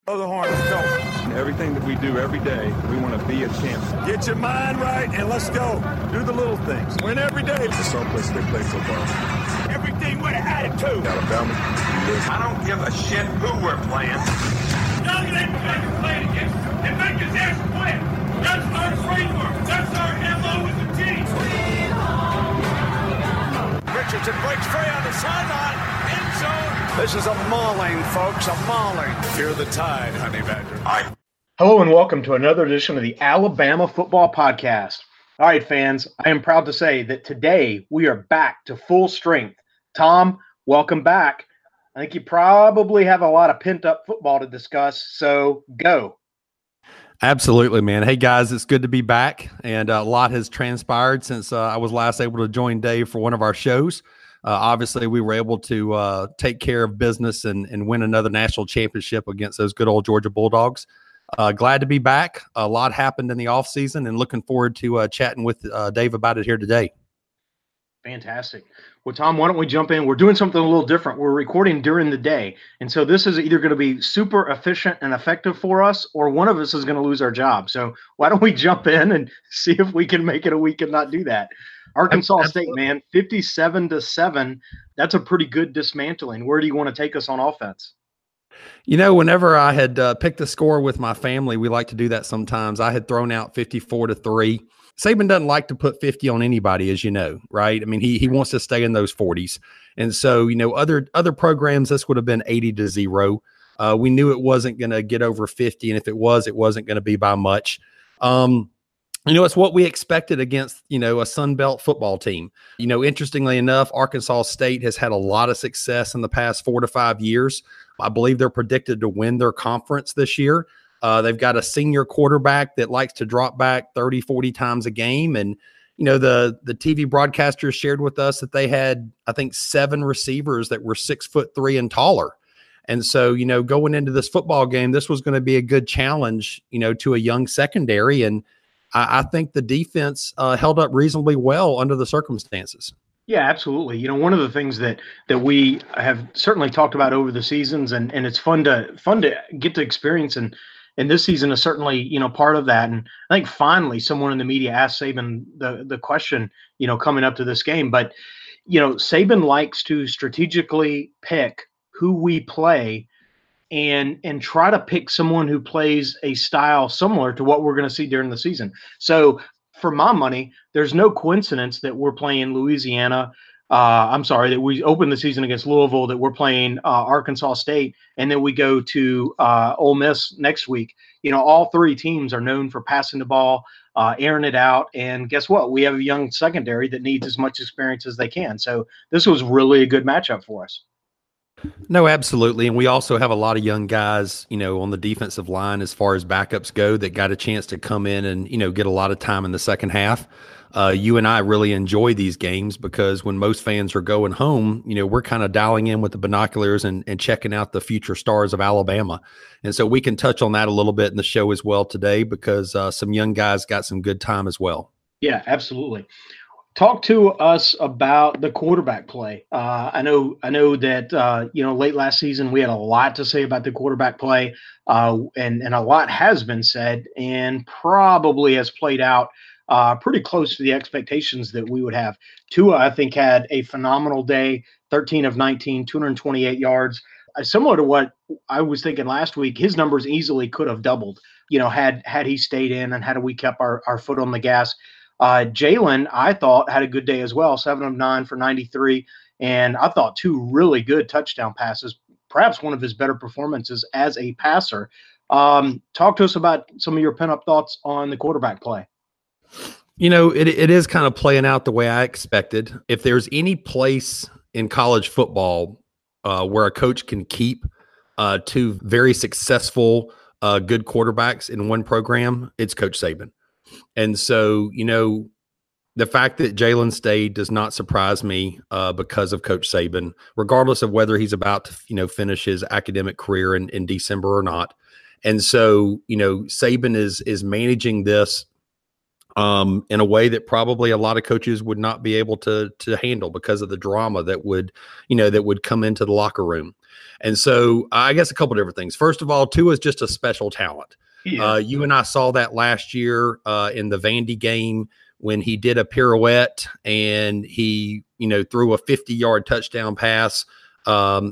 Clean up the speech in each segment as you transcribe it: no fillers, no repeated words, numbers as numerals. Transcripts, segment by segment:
Blow the horn, let's go. Everything that we do every day, we want to be a champion. Get your mind right and let's go. Do the little things. Win every day. It's a someplace they play football. Everything with an attitude. Alabama, I don't give a shit who we're playing. None of them players playing against and make his ass quit. That's our framework. That's our MO as a team. Richardson breaks free on the sideline. End zone. This is a mauling, folks, a mauling. Fear the tide, honey badger. Hello and welcome to another edition of the Alabama Football Podcast. All right, fans, I am proud to say that today we are back to full strength. Tom, welcome back. I think you probably have a lot of pent-up football to discuss, so go. Absolutely, man. Hey, guys, it's good to be back, and a lot has transpired since I was last able to join Dave for one of our shows. Obviously, we were able to take care of business and win another national championship against those good old Georgia Bulldogs. Glad to be back. A lot happened in the offseason, and looking forward to chatting with Dave about it here today. Fantastic. Well, Tom, why don't we jump in? We're doing something a little different. We're recording during the day, and so this is either going to be super efficient and effective for us, or one of us is going to lose our job. So why don't we jump in and see if we can make it a week and not do that? Arkansas State, man, 57-7. That's a pretty good dismantling. Where do you want to take us on offense? You know, whenever I had picked a score with my family, we like to do that sometimes. I had thrown out 54-3. Saban doesn't like to put 50 on anybody, as you know, right? I mean, he wants to stay in those 40s. And so, you know, other programs, this would have been 80-0. We knew it wasn't going to get over 50. And if it wasn't going to be by much. You know, it's what we expected against, you know, a Sun Belt football team. You know, interestingly enough, Arkansas State has had a lot of success in the past 4 to 5 years. I believe they're predicted to win their conference this year. They've got a senior quarterback that likes to drop back 30, 40 times a game. And, you know, the TV broadcasters shared with us that they had, I think, 7 receivers that were 6'3" and taller. And so, you know, going into this football game, this was going to be a good challenge, you know, to a young secondary. And I think the defense held up reasonably well under the circumstances. Yeah, absolutely. You know, one of the things that we have certainly talked about over the seasons, and it's fun to get to experience, and this season is certainly, you know, part of that. And I think finally someone in the media asked Saban the question, you know, coming up to this game. But, you know, Saban likes to strategically pick who we play and try to pick someone who plays a style similar to what we're going to see during the season. So for my money, there's no coincidence that we're playing Louisiana. That we open the season against Louisville, that we're playing Arkansas State, and then we go to Ole Miss next week. You know, all 3 teams are known for passing the ball, airing it out. And guess what? We have a young secondary that needs as much experience as they can. So this was really a good matchup for us. No, absolutely. And we also have a lot of young guys, you know, on the defensive line as far as backups go that got a chance to come in and, you know, get a lot of time in the second half. You and I really enjoy these games because when most fans are going home, you know, we're kind of dialing in with the binoculars and checking out the future stars of Alabama. And so we can touch on that a little bit in the show as well today because some young guys got some good time as well. Yeah, absolutely. Talk to us about the quarterback play. I know that, you know, late last season, we had a lot to say about the quarterback play and a lot has been said and probably has played out pretty close to the expectations that we would have. Tua, I think, had a phenomenal day, 13 of 19, 228 yards. Similar to what I was thinking last week, his numbers easily could have doubled, you know, had he stayed in and had we kept our foot on the gas. Jalen, I thought, had a good day as well, 7 of 9 for 93, and I thought 2 really good touchdown passes, perhaps one of his better performances as a passer. Talk to us about some of your pent-up thoughts on the quarterback play. You know, it is kind of playing out the way I expected. If there's any place in college football where a coach can keep 2 very successful, good quarterbacks in one program, it's Coach Saban. And so, you know, the fact that Jalen stayed does not surprise me because of Coach Saban, regardless of whether he's about to, you know, finish his academic career in December or not. And so, you know, Saban is managing this in a way that probably a lot of coaches would not be able to handle because of the drama that would come into the locker room. And so I guess a couple different things. First of all, Tua is just a special talent. You and I saw that last year in the Vandy game when he did a pirouette and he, threw a 50-yard touchdown pass, to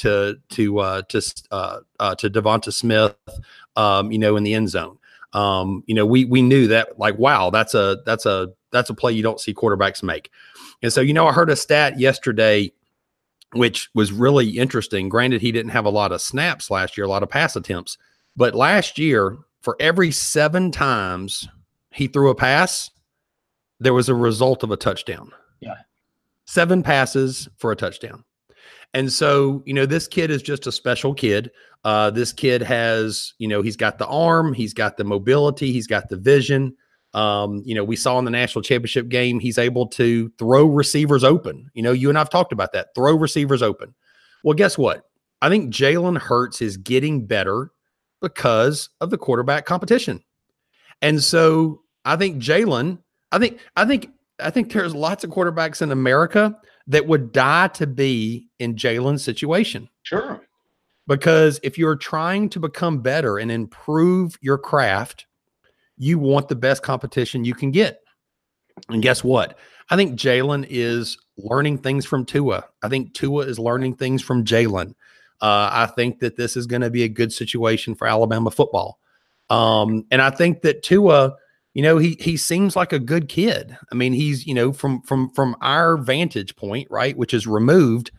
Devonta Smith, in the end zone. We knew that, like, wow, that's a play you don't see quarterbacks make. And so, I heard a stat yesterday, which was really interesting. Granted, he didn't have a lot of snaps last year, a lot of pass attempts, but last year, for every 7 times he threw a pass, there was a result of a touchdown. Yeah. 7 passes for a touchdown. And so, this kid is just a special kid. This kid has, he's got the arm, he's got the mobility, he's got the vision. We saw in the national championship game, he's able to throw receivers open. You and I've talked about that, throw receivers open. Well, guess what? I think Jalen Hurts is getting better because of the quarterback competition. And so I think Jalen, I think there's lots of quarterbacks in America that would die to be in Jalen's situation. Sure. Because if you're trying to become better and improve your craft, you want the best competition you can get. And guess what? I think Jalen is learning things from Tua. I think Tua is learning things from Jalen. I think that this is going to be a good situation for Alabama football. And I think that Tua, he seems like a good kid. I mean, he's, from our vantage point, right, which is removed,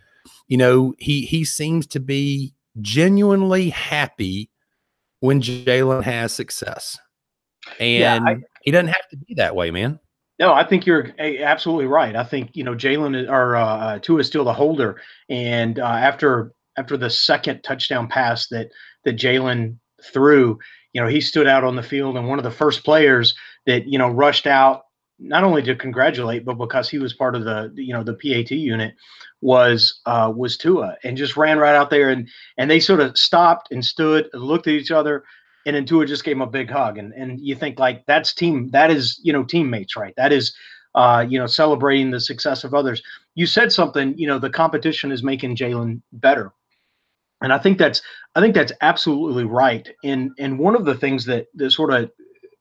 he seems to be genuinely happy when Jalen has success. And he doesn't have to be that way, man. No, I think you're absolutely right. I think, Jalen or Tua is still the holder. And after the second touchdown pass that Jalen threw, he stood out on the field, and one of the first players that, rushed out, not only to congratulate, but because he was part of the PAT unit was Tua, and just ran right out there, and they sort of stopped and stood and looked at each other, and then Tua just gave him a big hug. And you think, like, that is teammates, right? That is, celebrating the success of others. You said something, the competition is making Jalen better. And I think that's absolutely right. And one of the things that sort of,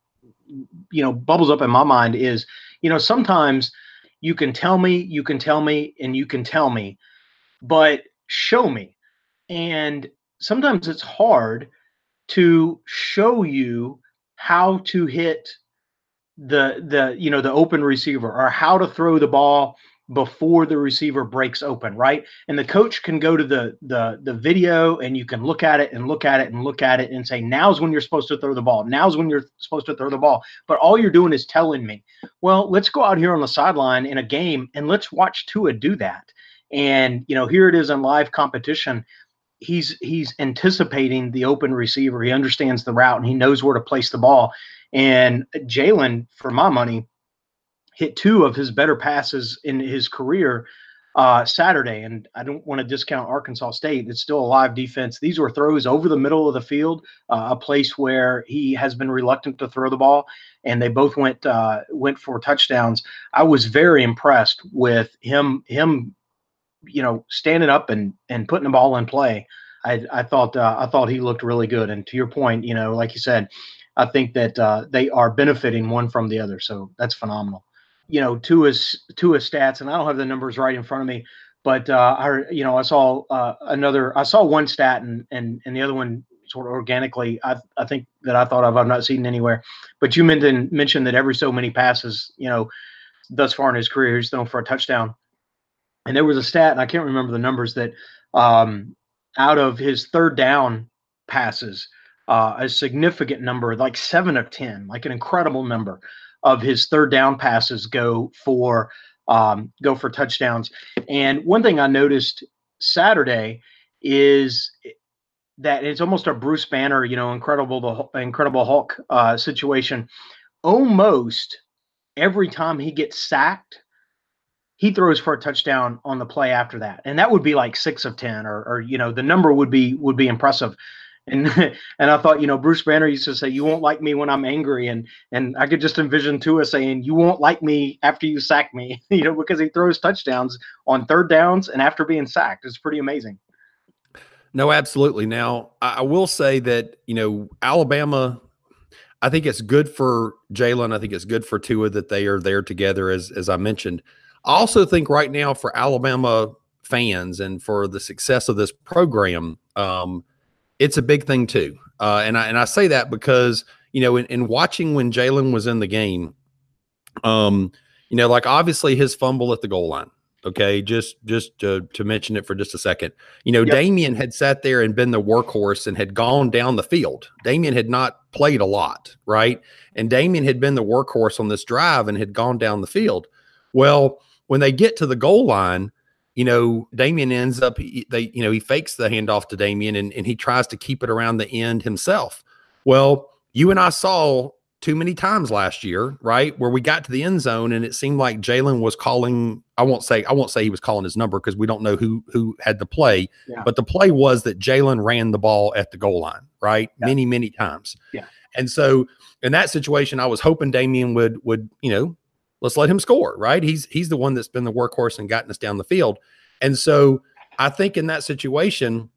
bubbles up in my mind is, sometimes you can tell me, and you can tell me, but show me. And sometimes it's hard to show you how to hit the open receiver, or how to throw the ball before the receiver breaks open, right? And the coach can go to the video, and you can look at it and look at it and look at it and say, now's when you're supposed to throw the ball. Now's when you're supposed to throw the ball. But all you're doing is telling me, well, let's go out here on the sideline in a game and let's watch Tua do that. And, here it is in live competition. He's anticipating the open receiver. He understands the route, and he knows where to place the ball. And Jalen, for my money, hit 2 of his better passes in his career Saturday. And I don't want to discount Arkansas State. It's still a live defense. These were throws over the middle of the field, a place where he has been reluctant to throw the ball, and they both went for touchdowns. I was very impressed with him, standing up and putting the ball in play. I thought he looked really good. And to your point, like you said, I think that they are benefiting one from the other. So that's phenomenal. Tua's stats, and I don't have the numbers right in front of me, but I saw one stat, and the other one sort of organically, I think that I thought I've not seen anywhere. But you mentioned that every so many passes, thus far in his career, he's thrown for a touchdown. And there was a stat, and I can't remember the numbers, that out of his third down passes, a significant number, like 7 of 10, like an incredible number of his third down passes go for touchdowns. And one thing I noticed Saturday is that it's almost a Bruce Banner, Incredible Hulk situation. Almost every time he gets sacked, he throws for a touchdown on the play after that. And that would be like 6 of 10, or the number would be impressive. And and I thought, Bruce Banner used to say, "You won't like me when I'm angry," and I could just envision Tua saying, "You won't like me after you sack me," because he throws touchdowns on third downs and after being sacked. It's pretty amazing. No, absolutely. Now, I will say that, Alabama, I think it's good for Jalen. I think it's good for Tua that they are there together, as I mentioned. I also think right now for Alabama fans and for the success of this program, it's a big thing too. And I say that because, in watching when Jalen was in the game, like obviously his fumble at the goal line. Okay, just to mention it for just a second, yep. Damian had sat there and been the workhorse and had gone down the field. Damian had not played a lot, right? And Damian had been the workhorse on this drive and had gone down the field. Well, when they get to the goal line, Damian ends up, he fakes the handoff to Damian and he tries to keep it around the end himself. Well, you and I saw too many times last year, right, where we got to the end zone and it seemed like Jalen was calling. I won't say he was calling his number because we don't know who had the play, but the play was that Jalen ran the ball at the goal line, right, many times. Yeah, and so in that situation, I was hoping Damian would let's let him score, right? He's the one that's been the workhorse and gotten us down the field, and so I think in that situation,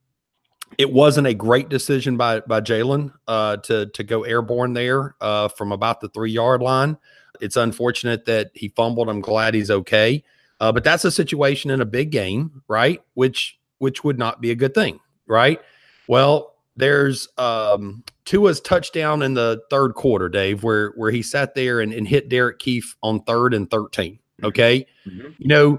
it wasn't a great decision by Jalen to go airborne there from about the 3-yard line. It's unfortunate that he fumbled. I'm glad he's okay. But that's a situation in a big game, right? Which would not be a good thing, right? Well, there's Tua's touchdown in the third quarter, Dave, where he sat there and hit Derek Keefe on 3rd and 13. Okay. Mm-hmm.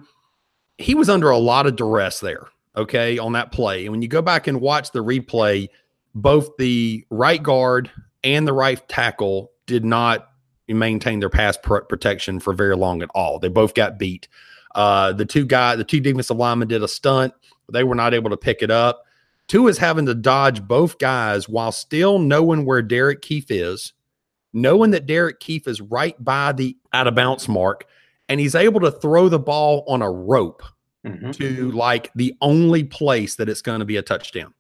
He was under a lot of duress there. Okay, on that play. And when you go back and watch the replay, both the right guard and the right tackle did not maintain their pass protection for very long at all. They both got beat. The two defensive linemen did a stunt. They were not able to pick it up. Tua's having to dodge both guys while still knowing where Derek Keefe is, knowing that Derek Keefe is right by the out of bounds mark, and he's able to throw the ball on a rope. Mm-hmm. To like the only place that it's going to be a touchdown.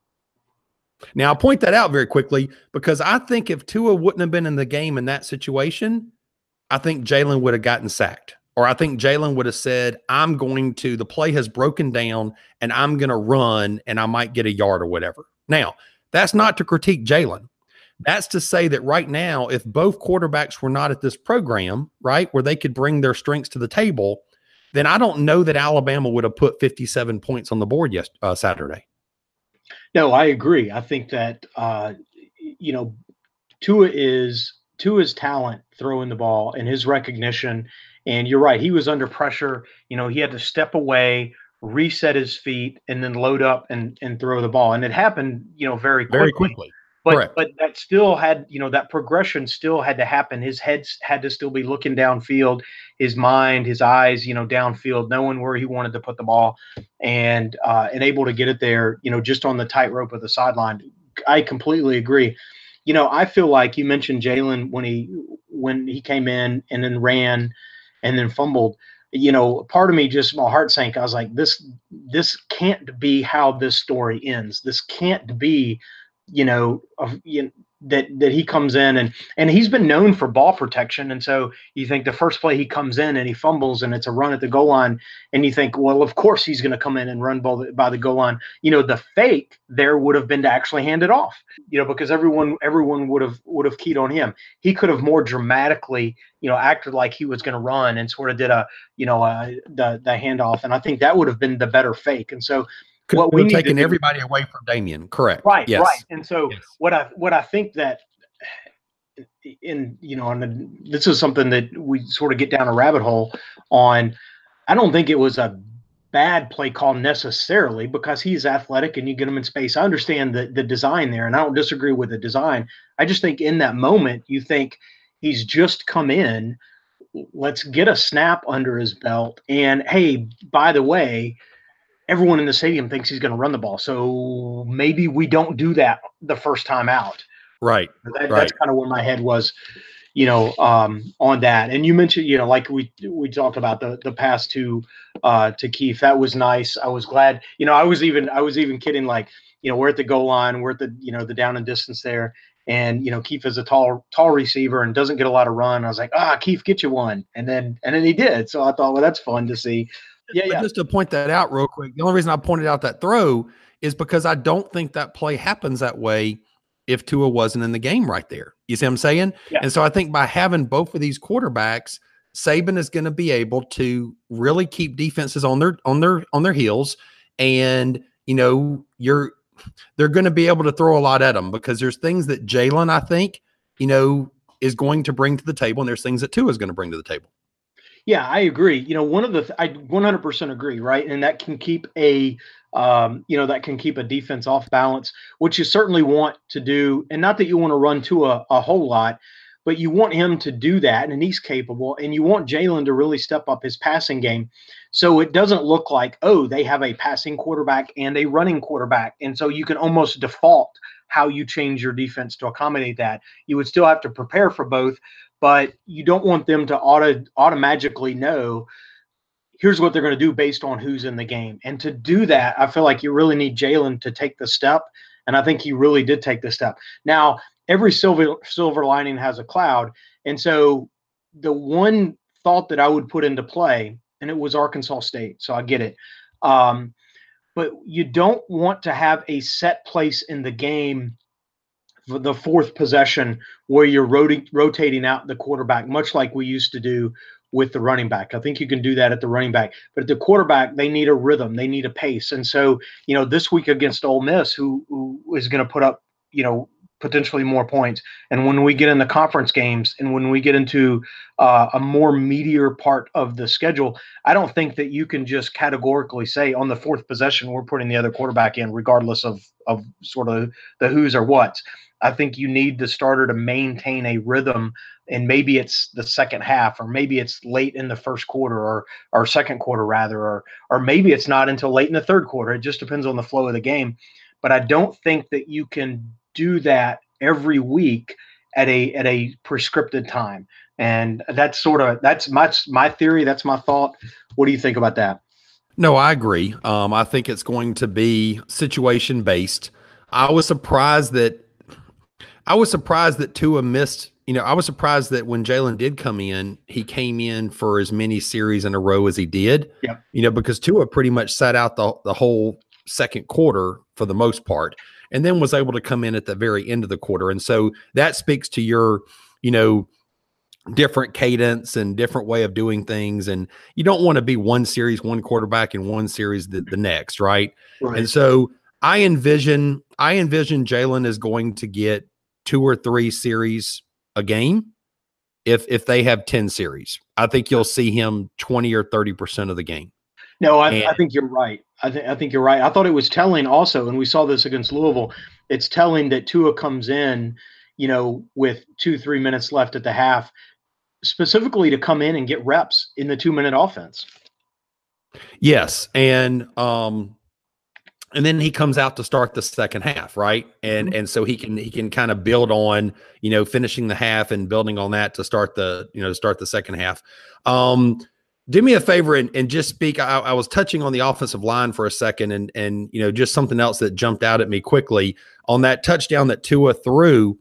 Now, I'll point that out very quickly because I think if Tua wouldn't have been in the game in that situation, I think Jalen would have gotten sacked. Or I think Jalen would have said, the play has broken down and I'm going to run and I might get a yard or whatever. Now, that's not to critique Jalen. That's to say that right now, if both quarterbacks were not at this program, right, where they could bring their strengths to the table, then I don't know that Alabama would have put 57 points on the board Saturday. No, I agree. I think that, Tua's talent throwing the ball and his recognition. And you're right. He was under pressure. He had to step away, reset his feet, and then load up and throw the ball. And it happened, very quickly. But that still had, that progression still had to happen. His head had to still be looking downfield, his mind, his eyes, downfield, knowing where he wanted to put the ball and able to get it there, just on the tightrope of the sideline. I completely agree. I feel like you mentioned Jalen when he came in and then ran and then fumbled. Part of me just, my heart sank. I was like, this can't be how this story ends. This can't be that he comes in and he's been known for ball protection. And so you think the first play he comes in and he fumbles and it's a run at the goal line. And you think, well, of course he's going to come in and run by the goal line. The fake there would have been to actually hand it off, because everyone would have keyed on him. He could have more dramatically, acted like he was going to run and sort of did the handoff. And I think that would have been the better fake. And so, what we taking everybody away from Damian, correct? Right, yes. Right. And so what I think that and this is something that we sort of get down a rabbit hole on. I don't think it was a bad play call necessarily because he's athletic and you get him in space. I understand the design there, and I don't disagree with the design. I just think in that moment you think he's just come in. Let's get a snap under his belt, and hey, by the way, everyone in the stadium thinks he's going to run the ball. So maybe we don't do that the first time out. Right. That's kind of where my head was, on that. And you mentioned, like we talked about the pass to Keefe. That was nice. I was glad, I was even kidding, like, we're at the goal line, we're at the, the down and distance there. And, Keith is a tall receiver and doesn't get a lot of run. I was like, Keith, get you one. And then he did. So I thought, well, that's fun to see. Yeah. Just to point that out real quick, the only reason I pointed out that throw is because I don't think that play happens that way if Tua wasn't in the game right there. You see what I'm saying? Yeah. And so I think by having both of these quarterbacks, Saban is going to be able to really keep defenses on their heels. And, they're going to be able to throw a lot at them because there's things that Jalen, I think, is going to bring to the table, and there's things that Tua is going to bring to the table. Yeah, I agree. I 100% agree, right? And that can keep a defense off balance, which you certainly want to do. And not that you want to run Tua a whole lot, but you want him to do that, and he's capable. And you want Jalen to really step up his passing game, so it doesn't look like, they have a passing quarterback and a running quarterback, and so you can almost default how you change your defense to accommodate that. You would still have to prepare for both, but you don't want them to automatically know here's what they're going to do based on who's in the game. And to do that, I feel like you really need Jalen to take the step, and I think he really did take the step. Now, every silver lining has a cloud. And so the one thought that I would put into play, and it was Arkansas State, so I get it. But you don't want to have a set place in the game for the fourth possession where you're rotating out the quarterback, much like we used to do with the running back. I think you can do that at the running back. But at the quarterback, they need a rhythm. They need a pace. And so, this week against Ole Miss, who is going to put up, potentially more points. And when we get in the conference games and when we get into a more meatier part of the schedule, I don't think that you can just categorically say on the fourth possession, we're putting the other quarterback in regardless of sort of the who's or what's. I think you need the starter to maintain a rhythm, and maybe it's the second half, or maybe it's late in the first quarter or second quarter rather, or maybe it's not until late in the third quarter. It just depends on the flow of the game. But I don't think that you can do that every week at a prescripted time. And that's my theory. That's my thought. What do you think about that? No, I agree. I think it's going to be situation based. I was surprised that Tua missed. I was surprised that when Jalen did come in, he came in for as many series in a row as he did. Yeah. Because Tua pretty much sat out the whole second quarter for the most part, and then was able to come in at the very end of the quarter. And so that speaks to your, different cadence and different way of doing things. And you don't want to be one series, one quarterback, and one series the next, right? Right. And so I envision Jalen is going to get 2 or 3 series a game. If they have 10 series, I think you'll see him 20 or 30% of the game. No, I think you're right. I think you're right. I thought it was telling also, and we saw this against Louisville, it's telling that Tua comes in, with 2-3 minutes left at the half, specifically to come in and get reps in the 2-minute offense. Yes. And then he comes out to start the second half, right? And so he can kind of build on, finishing the half and building on that to start the second half. Do me a favor and just speak. I was touching on the offensive line for a second, and just something else that jumped out at me quickly on that touchdown that Tua threw.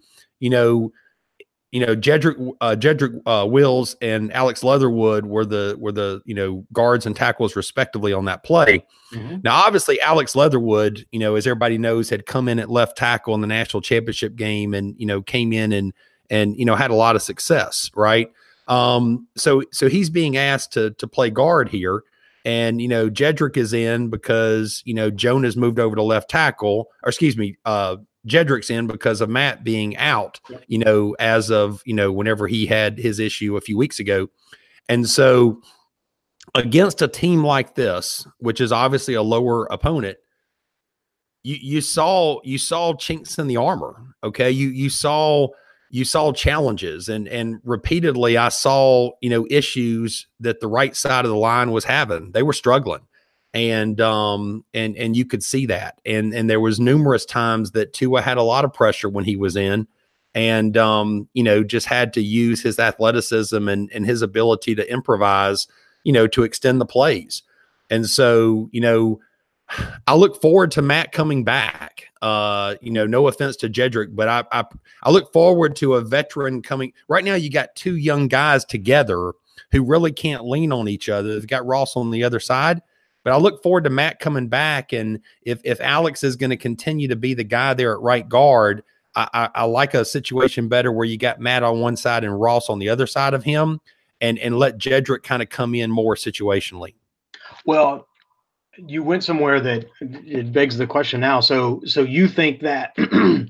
Jedrick Wills and Alex Leatherwood were the guards and tackles respectively on that play. Mm-hmm. Now, obviously, Alex Leatherwood, as everybody knows, had come in at left tackle in the national championship game, and came in and had a lot of success, right? So he's being asked to play guard here, and Jedrick is in because Jonah's moved over to left tackle, or excuse me, Jedrick's in because of Matt being out, as of whenever he had his issue a few weeks ago, and so against a team like this, which is obviously a lower opponent, you saw chinks in the armor. Okay, you saw challenges, and repeatedly I saw, issues that the right side of the line was having. They were struggling, and you could see that. And there was numerous times that Tua had a lot of pressure when he was in, and, just had to use his athleticism and his ability to improvise, to extend the plays. And so, I look forward to Matt coming back. No offense to Jedrick, but I look forward to a veteran coming. Right now, you got two young guys together who really can't lean on each other. They've got Ross on the other side, but I look forward to Matt coming back. And if Alex is going to continue to be the guy there at right guard, I like a situation better where you got Matt on one side and Ross on the other side of him, and let Jedrick kind of come in more situationally. Well, you went somewhere that it begs the question now. So you think that when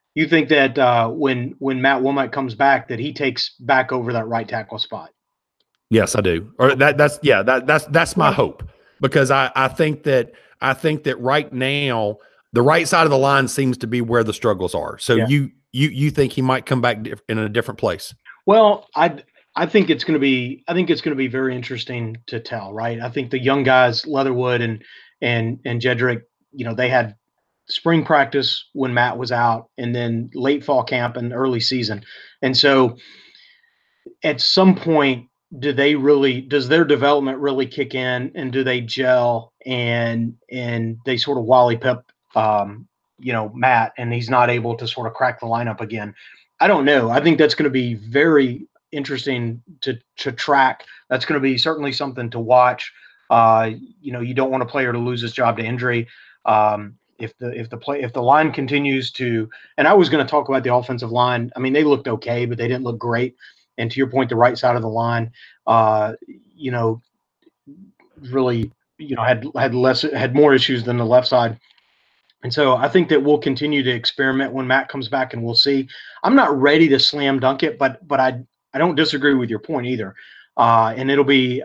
Matt Womack comes back, that he takes back over that right tackle spot? Yes, I do. Or that's my hope, because I think that right now the right side of the line seems to be where the struggles are. So you think he might come back in a different place? Well, I think it's going to be very interesting to tell, right? I think the young guys, Leatherwood and Jedrick, they had spring practice when Matt was out, and then late fall camp and early season. And so at some point, does their development really kick in, and do they gel and they sort of Wally Pip, Matt, and he's not able to sort of crack the lineup again? I don't know. I think that's going to be very interesting to track. That's going to be certainly something to watch. You don't want a player to lose his job to injury. If the line continues to, and I was going to talk about the offensive line. I mean, they looked okay, but they didn't look great. And to your point, the right side of the line, really, had more issues than the left side. And so I think that we'll continue to experiment when Matt comes back, and we'll see. I'm not ready to slam dunk it, but I don't disagree with your point either. And that'll be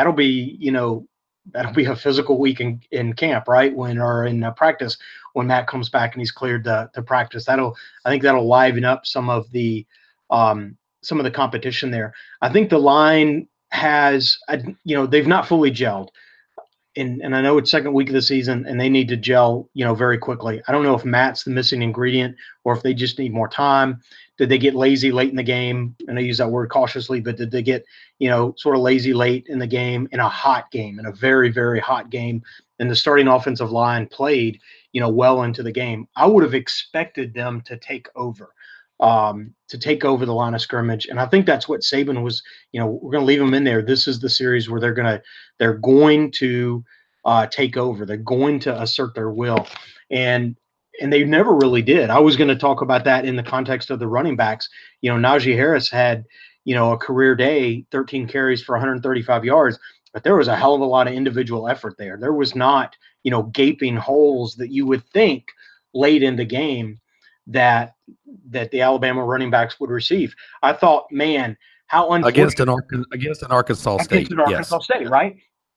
a physical week in camp, right? Or in practice when Matt comes back and he's cleared to practice. I think that'll liven up some of the competition there. I think the line has, they've not fully gelled. And I know it's second week of the season and they need to gel, very quickly. I don't know if Matt's the missing ingredient or if they just need more time. Did they get lazy late in the game? And I use that word cautiously, but did they get, sort of lazy late in the game, in a very, very hot game? And the starting offensive line played, well into the game. I would have expected them to take over the line of scrimmage. And I think that's what Saban was, we're going to leave them in there. This is the series where they're going to take over. They're going to assert their will. And they never really did. I was going to talk about that in the context of the running backs. Najee Harris had, a career day, 13 carries for 135 yards, but there was a hell of a lot of individual effort there. There was not, gaping holes that you would think late in the game that the Alabama running backs would receive. I thought, man, how against an Arkansas State, State, right?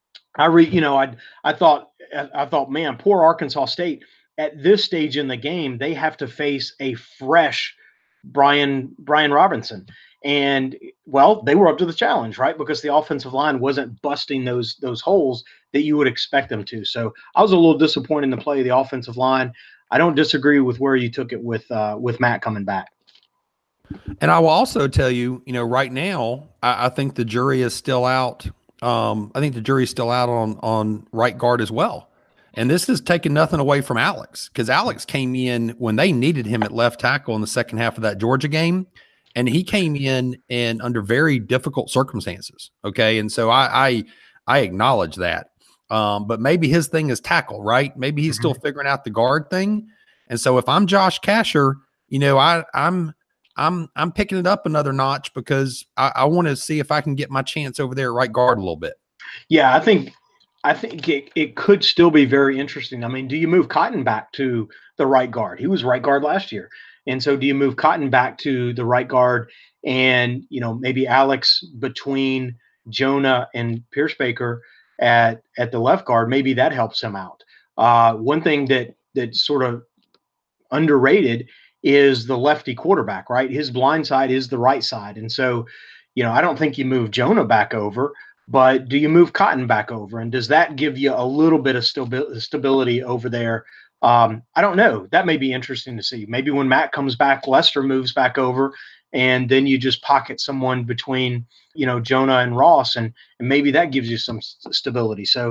I thought, man, poor Arkansas State. At this stage in the game, they have to face a fresh Brian Robinson. And, well, they were up to the challenge, right? Because the offensive line wasn't busting those holes that you would expect them to. So I was a little disappointed in the play of the offensive line. I don't disagree with where you took it with Matt coming back. And I will also tell you, right now, I think the jury is still out. I think the jury's still out on right guard as well. And this is taking nothing away from Alex, because Alex came in when they needed him at left tackle in the second half of that Georgia game. And he came in under very difficult circumstances. Okay. And so I acknowledge that. But maybe his thing is tackle, right? Maybe he's still figuring out the guard thing. And so if I'm Josh Kasher, I'm picking it up another notch, because I want to see if I can get my chance over there at right guard a little bit. Yeah, I think it could still be very interesting. I mean, do you move Cotton back to the right guard? He was right guard last year. And so do you move Cotton back to the right guard and, maybe Alex between Jonah and Pierce Baker at the left guard? Maybe that helps him out. One thing that's sort of underrated is the lefty quarterback, right? His blind side is the right side. And so, I don't think you move Jonah back over, but do you move Cotton back over? And does that give you a little bit of stability over there? I don't know. That may be interesting to see. Maybe when Matt comes back, Lester moves back over, and then you just pocket someone between, Jonah and Ross, and maybe that gives you some stability. So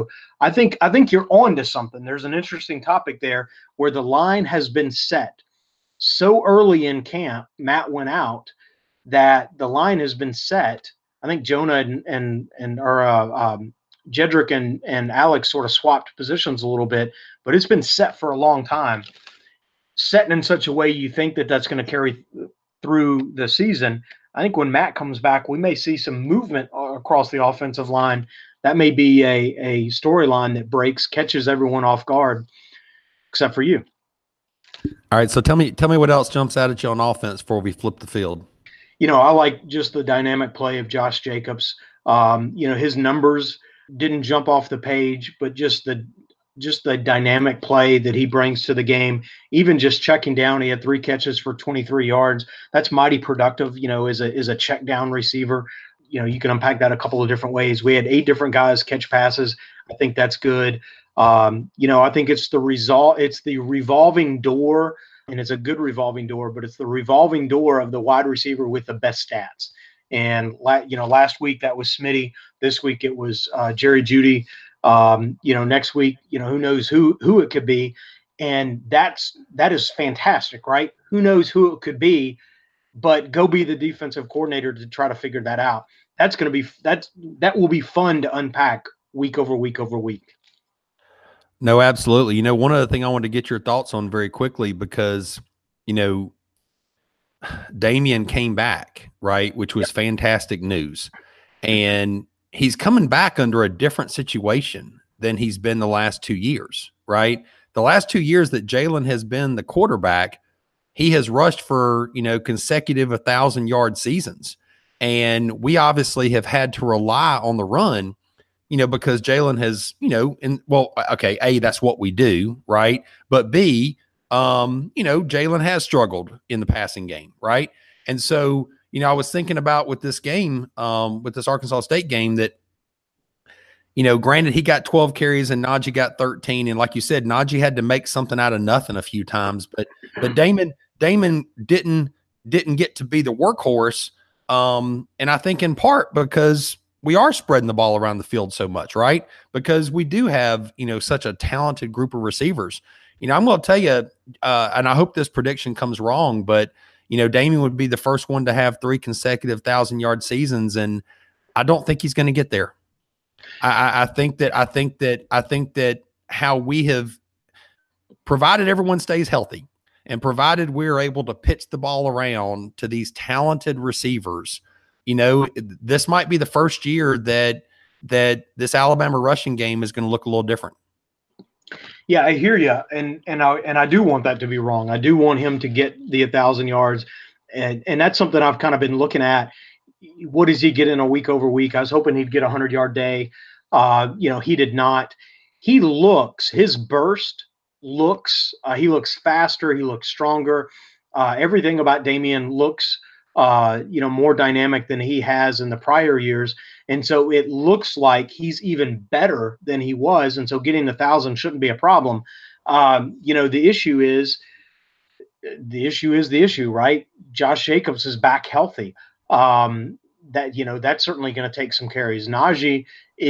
I think you're on to something. There's an interesting topic there where the line has been set so early in camp. Matt went out that the line has been set. I think Jonah and Jedrick and Alex sort of swapped positions a little bit, but it's been set for a long time. Set in such a way you think that that's going to carry through the season. I think when Matt comes back, we may see some movement across the offensive line. That may be a storyline that catches everyone off guard, except for you. All right, so tell me what else jumps out at you on offense before we flip the field. I like just the dynamic play of Josh Jacobs. His numbers didn't jump off the page, but just the dynamic play that he brings to the game. Even just checking down, he had 3 catches for 23 yards. That's mighty productive, as a check down receiver. You can unpack that a couple of different ways. We had 8 different guys catch passes. I think that's good. I think it's the result. It's the revolving door, and it's a good revolving door, but it's the revolving door of the wide receiver with the best stats. And last week that was Smitty. This week it was Jerry Jeudy. Next week, who knows who it could be. And that is fantastic, right? Who knows who it could be, but go be the defensive coordinator to try to figure that out. That will be fun to unpack week over week over week. No, absolutely. One other thing I wanted to get your thoughts on very quickly, because, Damian came back, right, which was fantastic news. And he's coming back under a different situation than he's been the last 2 years, right? The last 2 years that Jalen has been the quarterback, he has rushed for, consecutive 1,000-yard seasons. And we obviously have had to rely on the run, because Jalen has, A, that's what we do, right? But B, Jalen has struggled in the passing game, right? And so, I was thinking about with this game, with this Arkansas State game, that, granted he got 12 carries and Najee got 13. And like you said, Najee had to make something out of nothing a few times, but Damon didn't get to be the workhorse. And I think in part because we are spreading the ball around the field so much, right? Because we do have, such a talented group of receivers. I'm going to tell you, and I hope this prediction comes wrong, but, Damian would be the first one to have 3 consecutive 1,000-yard seasons, and I don't think he's going to get there. I think that how we have provided everyone stays healthy and provided we're able to pitch the ball around to these talented receivers, this might be the first year that this Alabama rushing game is going to look a little different. Yeah, I hear you, and I do want that to be wrong. I do want him to get the 1,000 yards, and that's something I've kind of been looking at. What does he get in a week over week? I was hoping he'd get a 100-yard day. He did not. His burst looks. He looks faster. He looks stronger. Everything about Damian looks, more dynamic than he has in the prior years. And so it looks like he's even better than he was. And so getting the 1,000 shouldn't be a problem. The issue is the issue, right? Josh Jacobs is back healthy. That's certainly going to take some carries. Najee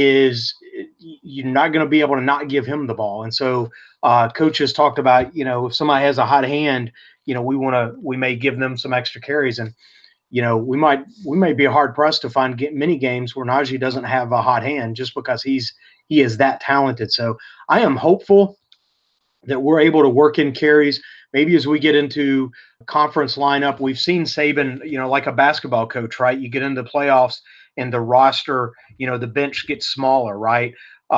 you're not going to be able to not give him the ball. And so coach has talked about, if somebody has a hot hand, we may give them some extra carries. And, we may be hard pressed to find many games where Najee doesn't have a hot hand just because he is that talented. So I am hopeful that we're able to work in carries. Maybe as we get into conference lineup, we've seen Saban, like a basketball coach, right? You get into the playoffs and the roster, the bench gets smaller, right?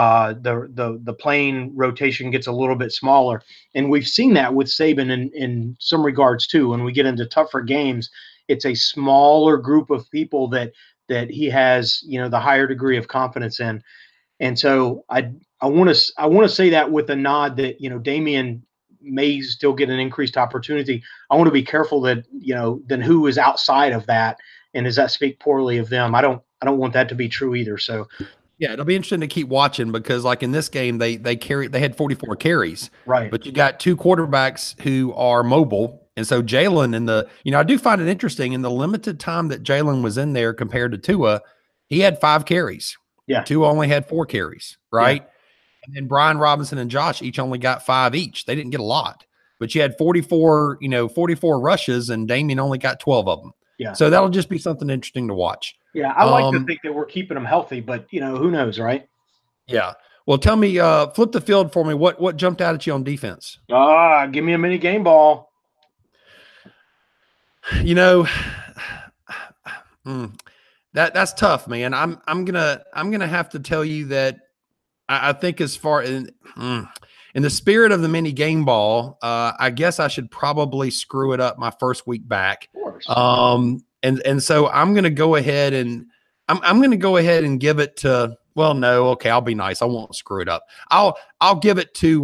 The playing rotation gets a little bit smaller. And we've seen that with Saban in some regards too. When we get into tougher games, it's a smaller group of people that he has, the higher degree of confidence in. And so I want to say that with a nod that, Damian may still get an increased opportunity. I want to be careful that, then who is outside of that, and does that speak poorly of them? I don't want that to be true either. So yeah, it'll be interesting to keep watching, because like in this game, they had 44 carries, right? But you got 2 quarterbacks who are mobile. And so Jalen I do find it interesting in the limited time that Jalen was in there compared to Tua, he had 5 carries. Yeah. Tua only had 4 carries, right? And then Brian Robinson and Josh each only got 5 each. They didn't get a lot, but you had 44 rushes, and Damien only got 12 of them. Yeah. So that'll just be something interesting to watch. Yeah, I like to think that we're keeping them healthy, but who knows, right? Yeah. Well, tell me, flip the field for me. What jumped out at you on defense? Give me a mini game ball. That's tough, man. I'm gonna have to tell you that I think as far in the spirit of the mini game ball, I guess I should probably screw it up my first week back. Of course. And so I'm gonna go ahead and I'm gonna go ahead and give it to. Well, no, okay, I'll be nice. I won't screw it up. I'll give it to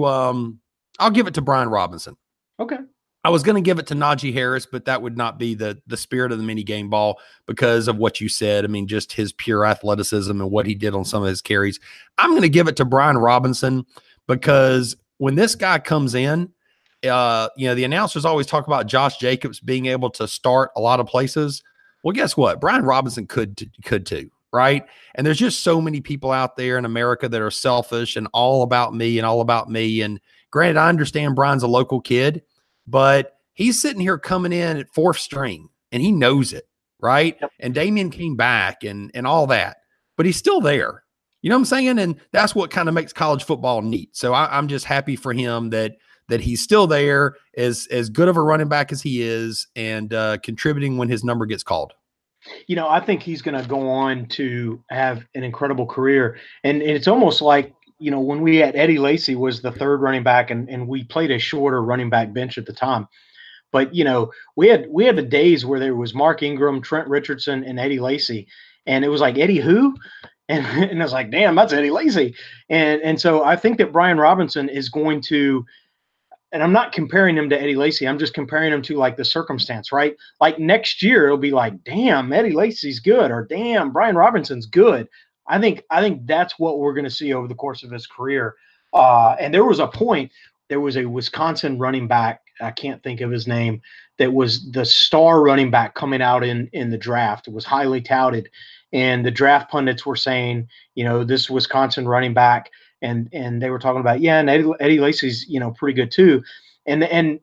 Brian Robinson. Okay. I was going to give it to Najee Harris, but that would not be the spirit of the mini game ball because of what you said. I mean, just his pure athleticism and what he did on some of his carries. I'm going to give it to Brian Robinson because when this guy comes in, the announcers always talk about Josh Jacobs being able to start a lot of places. Well, guess what? Brian Robinson could too. Right. And there's just so many people out there in America that are selfish and all about me. And granted, I understand Brian's a local kid, but he's sitting here coming in at 4th string and he knows it. Right. Yep. And Damien came back and all that, but he's still there. You know what I'm saying? And that's what kind of makes college football neat. So I'm just happy for him that he's still there, as good of a running back as he is, and contributing when his number gets called. I think he's going to go on to have an incredible career. And it's almost like, when we had Eddie Lacy was the 3rd running back and we played a shorter running back bench at the time. But, we had the days where there was Mark Ingram, Trent Richardson, and Eddie Lacy. And it was like, Eddie who? And I was like, damn, that's Eddie Lacy. And so I think that Brian Robinson is going to – and I'm not comparing him to Eddie Lacy. I'm just comparing him to like the circumstance, right? Like next year, it'll be like, damn, Eddie Lacy's good, or damn, Brian Robinson's good. I think that's what we're going to see over the course of his career. And there was a Wisconsin running back, I can't think of his name, that was the star running back coming out in the draft. It was highly touted. And the draft pundits were saying, this Wisconsin running back, and they were talking about, and Eddie Lacy's, pretty good too. And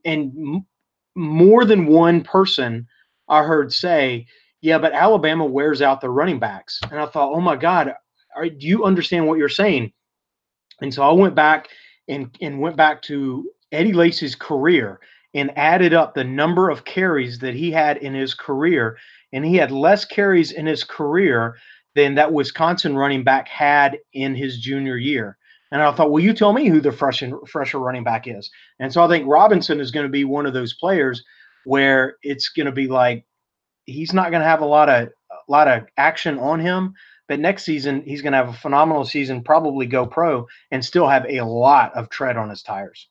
more than one person I heard say, yeah, but Alabama wears out the running backs. And I thought, oh my God, do you understand what you're saying? And so I went back and went back to Eddie Lacy's career and added up the number of carries that he had in his career. And he had less carries in his career than that Wisconsin running back had in his junior year. And I thought, well, you tell me who the fresher running back is. And so I think Robinson is going to be one of those players where it's going to be like he's not going to have a lot of action on him. But next season, he's going to have a phenomenal season, probably go pro, and still have a lot of tread on his tires.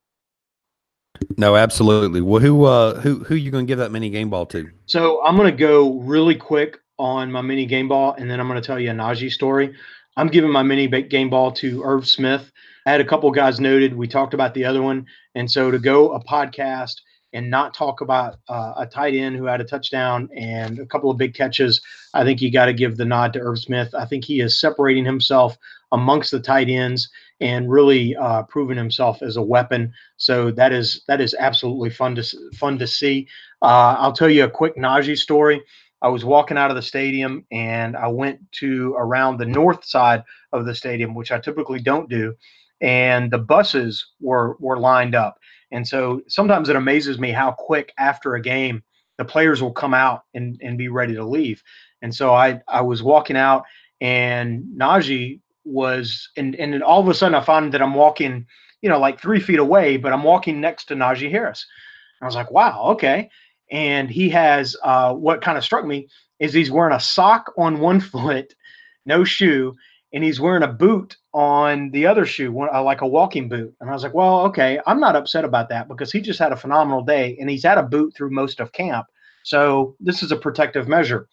No, absolutely. Well, who are you going to give that mini game ball to? So I'm going to go really quick on my mini game ball, and then I'm going to tell you a Najee story. I'm giving my mini game ball to Irv Smith. I had a couple guys noted. We talked about the other one. And so to go a podcast and not talk about a tight end who had a touchdown and a couple of big catches, I think you got to give the nod to Irv Smith. I think he is separating himself amongst the tight ends and really proving himself as a weapon. So that is absolutely fun to see. I'll tell you a quick Najee story. I was walking out of the stadium and I went to around the north side of the stadium, which I typically don't do. And the buses were lined up. And so sometimes it amazes me how quick after a game the players will come out and be ready to leave. And so I was walking out and Najee was, and then all of a sudden I found that I'm walking, like 3 feet away, but I'm walking next to Najee Harris. And I was like, wow, okay. And he has what kind of struck me is he's wearing a sock on one foot, no shoe, and he's wearing a boot on the other shoe, like a walking boot. And I was like, well, okay, I'm not upset about that because he just had a phenomenal day and he's had a boot through most of camp. So this is a protective measure.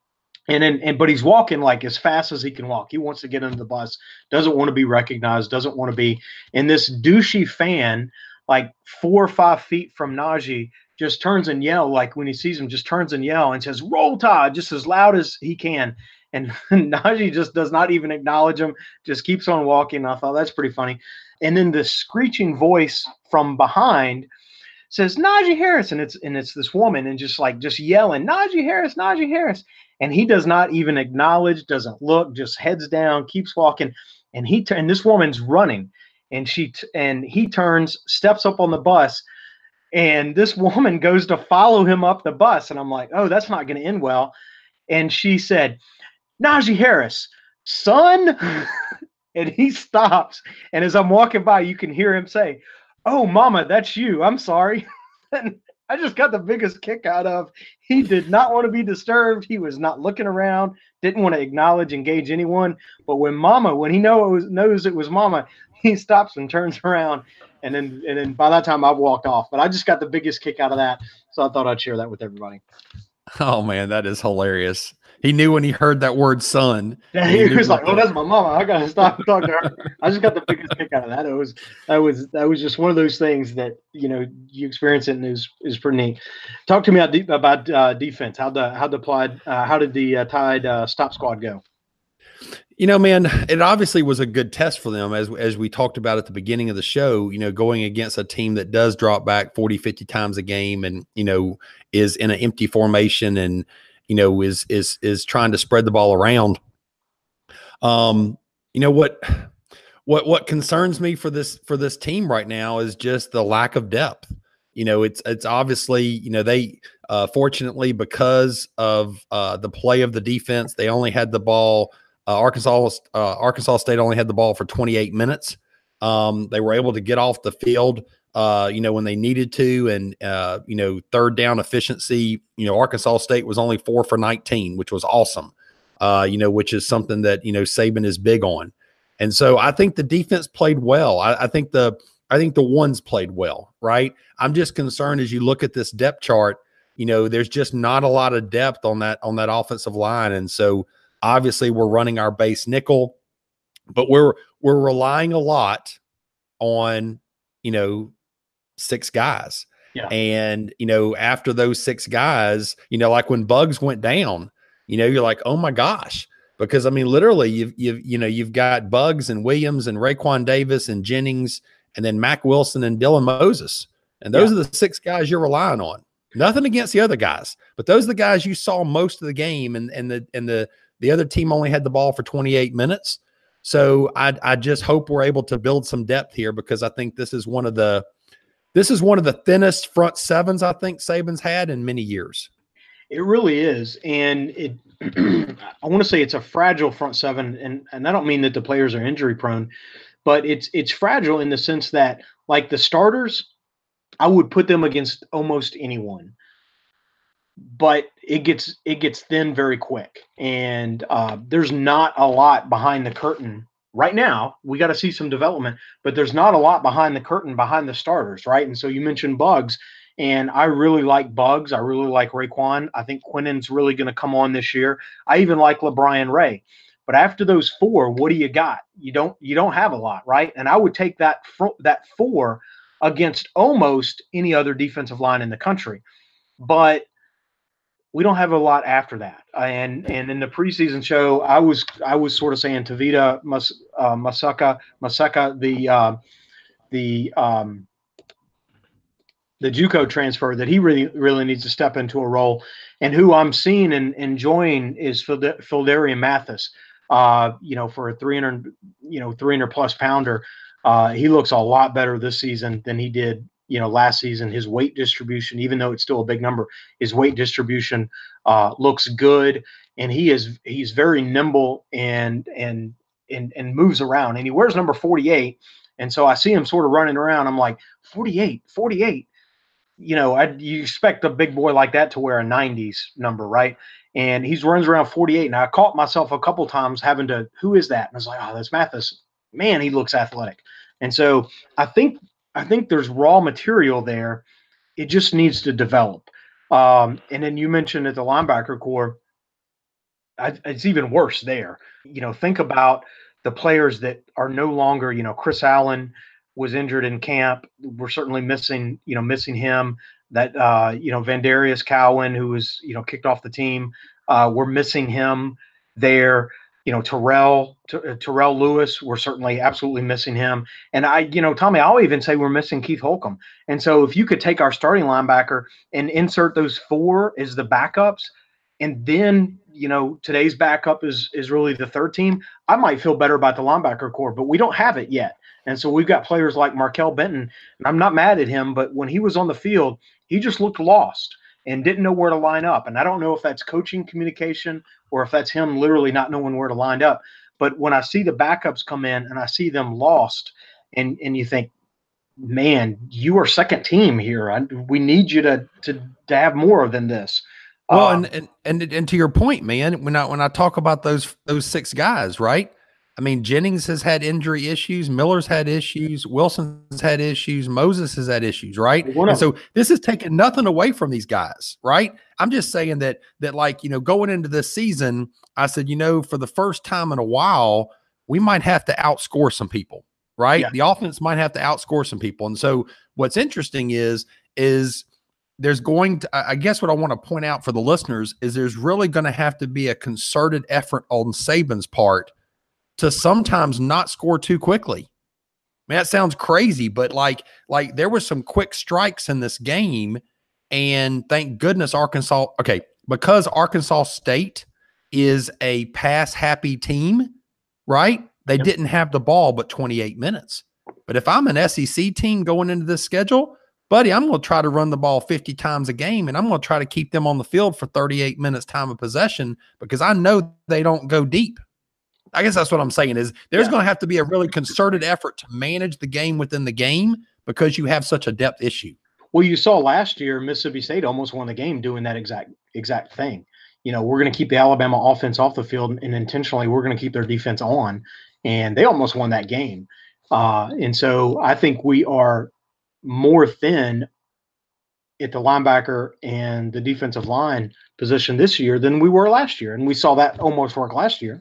But he's walking like as fast as he can walk. He wants to get into the bus, doesn't want to be recognized, doesn't want to be. And this douchey fan, like 4 or 5 feet from Najee, just turns and yell, like when he sees him, just turns and yell and says, "Roll Tide," just as loud as he can. And Najee just does not even acknowledge him, just keeps on walking. I thought that's pretty funny. And then the screeching voice from behind says, "Najee Harris," and it's this woman, and just yelling, "Najee Harris, Najee Harris." And he does not even acknowledge, doesn't look, just heads down, keeps walking. And this woman's running, and he turns, steps up on the bus, and this woman goes to follow him up the bus. And I'm like, oh, that's not going to end well. And she said, "Najee Harris, son." And he stops. And as I'm walking by, you can hear him say, "Oh, Mama, that's you. I'm sorry." And I just got the biggest kick out of, he did not want to be disturbed. He was not looking around, didn't want to engage anyone. But when he knows it was Mama, he stops and turns around. And then by that time I've walked off. But I just got the biggest kick out of that. So I thought I'd share that with everybody. Oh man, that is hilarious. He knew when he heard that word "son." Yeah, he was like, "Oh, that's my mama. I gotta stop and talk to her." I just got the biggest kick out of that. That was just one of those things that you experience it and is pretty neat. Talk to me about defense. How did the Tide stop squad go? Man, it obviously was a good test for them, as we talked about at the beginning of the show, going against a team that does drop back 40, 50 times a game and, is in an empty formation and, is trying to spread the ball around. What concerns me for this team right now is just the lack of depth. It's obviously, they fortunately, because of the play of the defense, they only had the ball. Arkansas State only had the ball for 28 minutes. They were able to get off the field, when they needed to, and third down efficiency. Arkansas State was only 4 for 19, which was awesome. Which is something that Saban is big on, and so I think the defense played well. I think the ones played well, right? I'm just concerned as you look at this depth chart. There's just not a lot of depth on that offensive line, and so. Obviously, we're running our base nickel, but we're relying a lot on 6 guys. Yeah. And after those 6 guys, like when Buggs went down, you're like, oh my gosh, because I mean, literally, you've got Buggs and Williams and Raekwon Davis and Jennings, and then Mack Wilson and Dylan Moses, and those are the 6 guys you're relying on. Nothing against the other guys, but those are the guys you saw most of the game, and the other team only had the ball for 28 minutes. So I just hope we're able to build some depth here, because I think this is one of the thinnest front sevens I think Saban's had in many years. It really is. And I want to say it's a fragile front seven. And I don't mean that the players are injury prone, but it's fragile in the sense that, like, the starters, I would put them against almost anyone. But it gets thin very quick, and there's not a lot behind the curtain right now. We got to see some development, but there's not a lot behind the curtain behind the starters, right? And so you mentioned Buggs, and I really like Buggs. I really like Raekwon. I think Quinnen's really going to come on this year. I even like LaBryan Ray. But after those 4, what do you got? You don't have a lot, right? And I would take that 4 against almost any other defensive line in the country, but we don't have a lot after that. And in the preseason show, I was sort of saying Tavita Maseka, the JUCO transfer, that he really needs to step into a role. And who I'm seeing and enjoying is Phildarian Mathis. For a 300 plus pounder, he looks a lot better this season than he did last season. His weight distribution, even though it's still a big number, his weight distribution looks good, and he's very nimble and moves around, and he wears number 48. And so I see him sort of running around. I'm like, 48. You expect a big boy like that to wear a 90s number, right? And he's runs around 48. And I caught myself a couple times having to, who is that? And I was like, oh, that's Mathis. Man, he looks athletic. And so I think there's raw material there. It just needs to develop. And then you mentioned at the linebacker core, it's even worse there. Think about the players that are no longer, Chris Allen was injured in camp. We're certainly missing him. that Vandarius Cowan, who was kicked off the team, we're missing him there. Terrell Lewis, we're certainly absolutely missing him. And Tommy, I'll even say we're missing Keith Holcomb. And so if you could take our starting linebacker and insert those 4 as the backups, and then, today's backup is really the third team, I might feel better about the linebacker core, but we don't have it yet. And so we've got players like Markel Benton, and I'm not mad at him, but when he was on the field, he just looked lost and didn't know where to line up. And I don't know if that's coaching communication or if that's him literally not knowing where to line up. But when I see the backups come in and I see them lost, and you think, man, you are second team here. We need you to have more than this. Well, and to your point, man, when I talk about those 6 guys, right? I mean, Jennings has had injury issues, Miller's had issues, Wilson's had issues, Moses has had issues, right? And so this is taking nothing away from these guys, right? I'm just saying that going into this season, I said, for the first time in a while, we might have to outscore some people, right? Yeah. The offense might have to outscore some people. And so what's interesting is there's going to, I guess what I want to point out for the listeners is there's really going to have to be a concerted effort on Saban's part to sometimes not score too quickly. I mean, that sounds crazy, but like there were some quick strikes in this game, and thank goodness because Arkansas State is a pass-happy team, right? They didn't have the ball but 28 minutes. But if I'm an SEC team going into this schedule, buddy, I'm going to try to run the ball 50 times a game, and I'm going to try to keep them on the field for 38 minutes time of possession because I know they don't go deep. I guess that's what I'm saying is there's going to have to be a really concerted effort to manage the game within the game because you have such a depth issue. Well, you saw last year Mississippi State almost won the game doing that exact thing. We're going to keep the Alabama offense off the field, and intentionally we're going to keep their defense on, and they almost won that game. And so I think we are more thin at the linebacker and the defensive line position this year than we were last year. And we saw that almost work last year.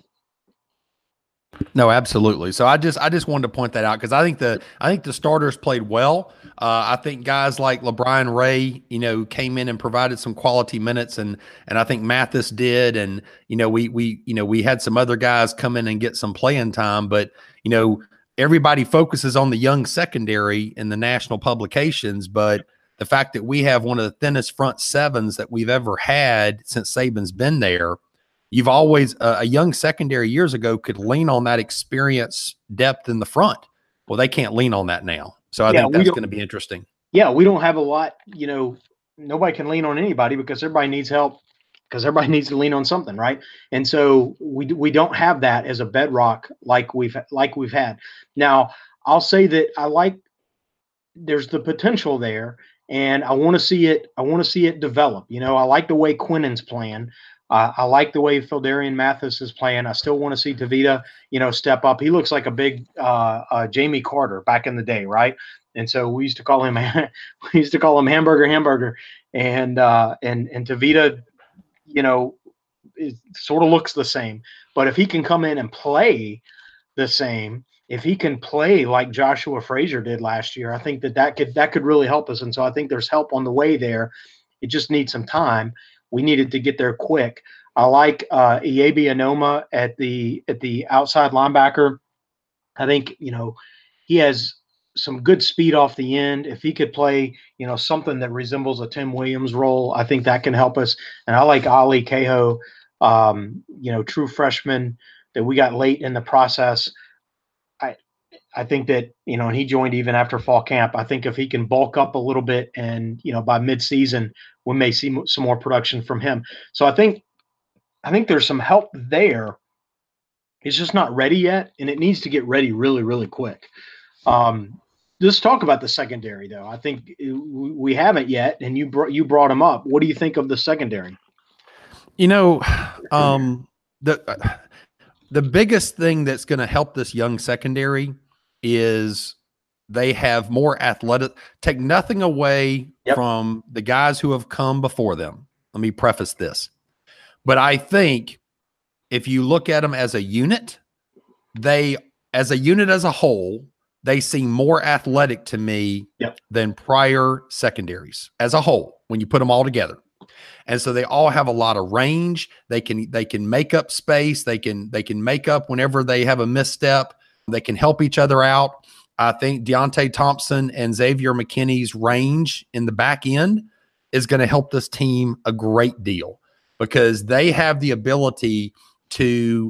No, absolutely. So I just wanted to point that out because I think the starters played well. I think guys like LeBron Ray, came in and provided some quality minutes, and I think Mathis did, and we had some other guys come in and get some playing time, but everybody focuses on the young secondary in the national publications, but the fact that we have one of the thinnest front sevens that we've ever had since Saban's been there. You've always a young secondary years ago could lean on that experience depth in the front. Well, they can't lean on that now. So I think that's going to be interesting. Yeah, we don't have a lot, nobody can lean on anybody because everybody needs help because everybody needs to lean on something, right? And so we don't have that as a bedrock like we've had. Now, I'll say that there's the potential there and I want to see it develop. I like the way Quinnen's playing. I like the way Phildarian Mathis is playing. I still want to see Tavita, step up. He looks like a big Jamie Carter back in the day, right? And so we used to call him Hamburger, and Tavita, it sort of looks the same. But if he can come in and play the same, if he can play like Joshua Frazier did last year, I think that could really help us. And so I think there's help on the way there. It just needs some time. We needed to get there quick. I like Iebi Anoma at the outside linebacker. I think, he has some good speed off the end. If he could play, something that resembles a Tim Williams role, I think that can help us. And I like Ali Cahoe, true freshman that we got late in the process. I think that, and he joined even after fall camp. I think if he can bulk up a little bit and, by midseason, we may see some more production from him. So I think there's some help there. It's just not ready yet, and it needs to get ready really, really quick. Let's talk about the secondary, though. I think we haven't yet, and you brought him up. What do you think of the secondary? The biggest thing that's going to help this young secondary is they have more athletic. Take nothing away from the guys who have come before them. Let me preface this. But I think if you look at them as a unit, as a whole, they seem more athletic to me than prior secondaries as a whole when you put them all together. And so they all have a lot of range. They can make up space. They can make up whenever they have a misstep. They can help each other out. I think Deontay Thompson and Xavier McKinney's range in the back end is going to help this team a great deal because they have the ability to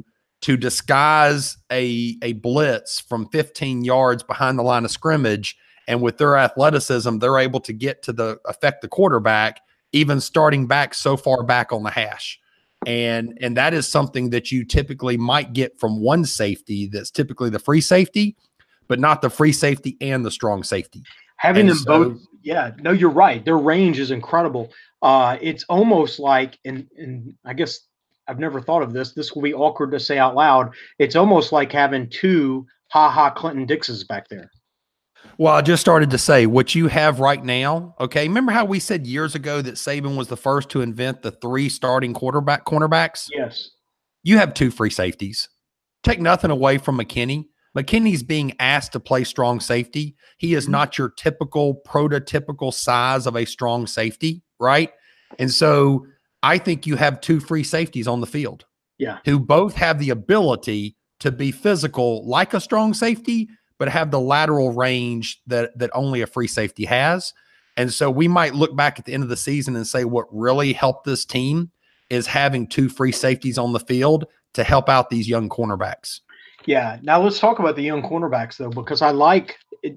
disguise a blitz from 15 yards behind the line of scrimmage. And with their athleticism, they're able to affect the quarterback, even starting back so far back on the hash. And that is something that you typically might get from one safety that's typically the free safety, but not the free safety and the strong safety. Having them both, yeah, no, you're right. Their range is incredible. It's almost like, and I guess I've never thought of this. This will be awkward to say out loud. It's almost like having two Clinton Dixes back there. Well, I just started to say what you have right now. Okay. Remember how we said years ago that Saban was the first to invent the 3 starting cornerbacks? Yes. You have 2 free safeties. Take nothing away from McKinney. McKinney's being asked to play strong safety. He is not your typical prototypical size of a strong safety, right? And so I think you have 2 free safeties on the field. Yeah. Who both have the ability to be physical like a strong safety, but have the lateral range that only a free safety has. And so we might look back at the end of the season and say what really helped this team is having 2 free safeties on the field to help out these young cornerbacks. Yeah. Now let's talk about the young cornerbacks, though, because I like,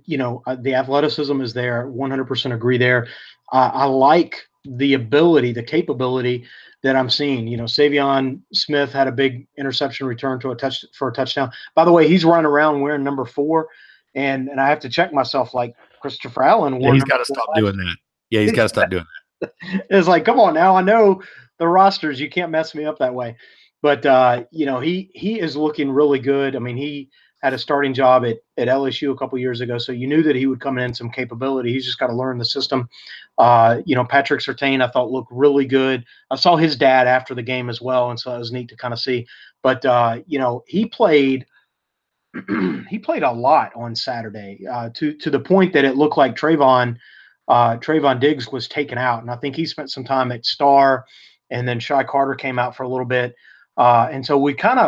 the athleticism is there. 100% agree there. I like the ability, the capability that I'm seeing. Savion Smith had a big interception return for a touchdown. By the way, he's running around wearing number 4, and I have to check myself like Christopher Allen. Yeah, he's got to stop doing that. Yeah, he's got to stop doing that. It's like, come on now. I know the rosters. You can't mess me up that way. But, he is looking really good. I mean, he had a starting job at LSU a couple years ago, so you knew that he would come in some capability. He's just got to learn the system. Patrick Surtain, I thought, looked really good. I saw his dad after the game as well, and so it was neat to kind of see. But, he played a lot on Saturday to the point that it looked like Trayvon Diggs was taken out. And I think he spent some time at Star, and then Shy Carter came out for a little bit. And so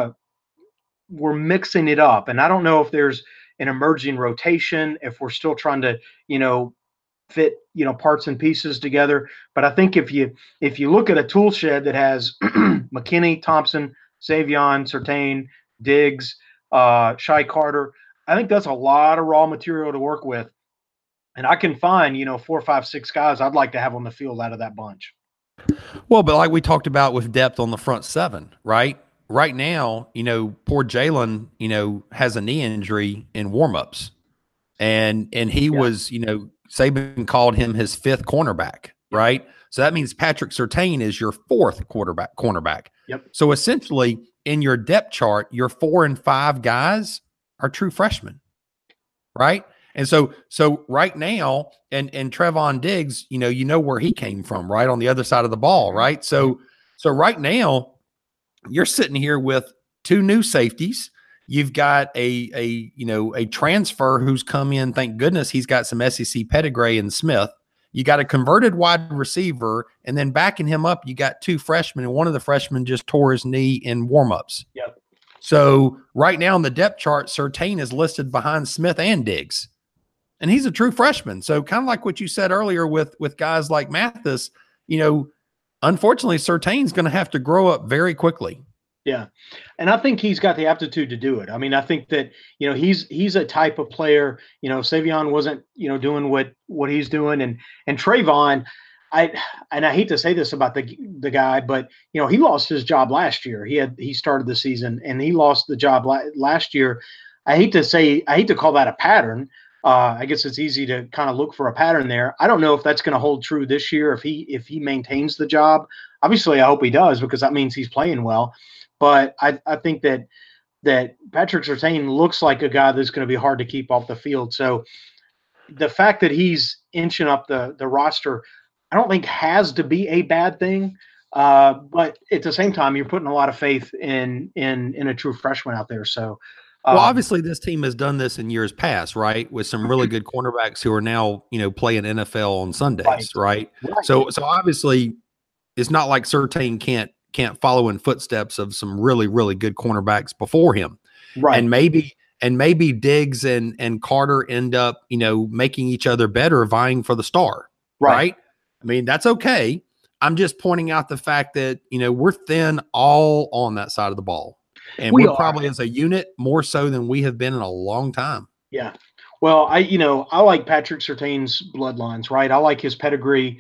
we're mixing it up. And I don't know if there's an emerging rotation, if we're still trying to, fit, parts and pieces together. But I think if you look at a tool shed that has McKinney, Thompson, Savion, Surtain, Diggs, Shy Carter, I think that's a lot of raw material to work with. And I can find, 4, 5, 6 guys I'd like to have on the field out of that bunch. Well, but like we talked about with depth on the front 7, right? Right now, poor Jalen, has a knee injury in warmups, and he was, Saban called him his 5th cornerback, right? So that means Patrick Surtain is your 4th cornerback. Yep. So essentially, in your depth chart, your 4 and 5 guys are true freshmen, right? And so right now, and Trevon Diggs, you know where he came from, right? On the other side of the ball, right? So right now, you're sitting here with 2 new safeties. You've got a transfer who's come in. Thank goodness he's got some SEC pedigree in Smith. You got a converted wide receiver, and then backing him up, you got 2 freshmen, and one of the freshmen just tore his knee in warmups. Yep. So right now on the depth chart, Surtain is listed behind Smith and Diggs. And he's a true freshman. So kind of like what you said earlier with guys like Mathis, unfortunately, Surtain's going to have to grow up very quickly. Yeah. And I think he's got the aptitude to do it. I mean, I think that, he's a type of player, Savion wasn't, doing what he's doing. And Trayvon, I hate to say this about the guy, but, he lost his job last year. He started the season and he lost the job last year. I hate to call that a pattern. I guess it's easy to kind of look for a pattern there. I don't know if that's going to hold true this year if he maintains the job. Obviously, I hope he does because that means he's playing well. But I think that Patrick Surtain looks like a guy that's going to be hard to keep off the field. So the fact that he's inching up the roster, I don't think has to be a bad thing. But at the same time, you're putting a lot of faith in a true freshman out there. So Well, obviously, this team has done this in years past, right? With some really good cornerbacks who are now, playing NFL on Sundays, right? So obviously, it's not like Surtain can't follow in footsteps of some really, really good cornerbacks before him, right? And maybe Diggs and Carter end up, making each other better, vying for the star, right? I mean, that's okay. I'm just pointing out the fact that we're thin all on that side of the ball. And we're probably as a unit more so than we have been in a long time. Yeah. Well, I like Patrick Surtain's bloodlines, right? I like his pedigree.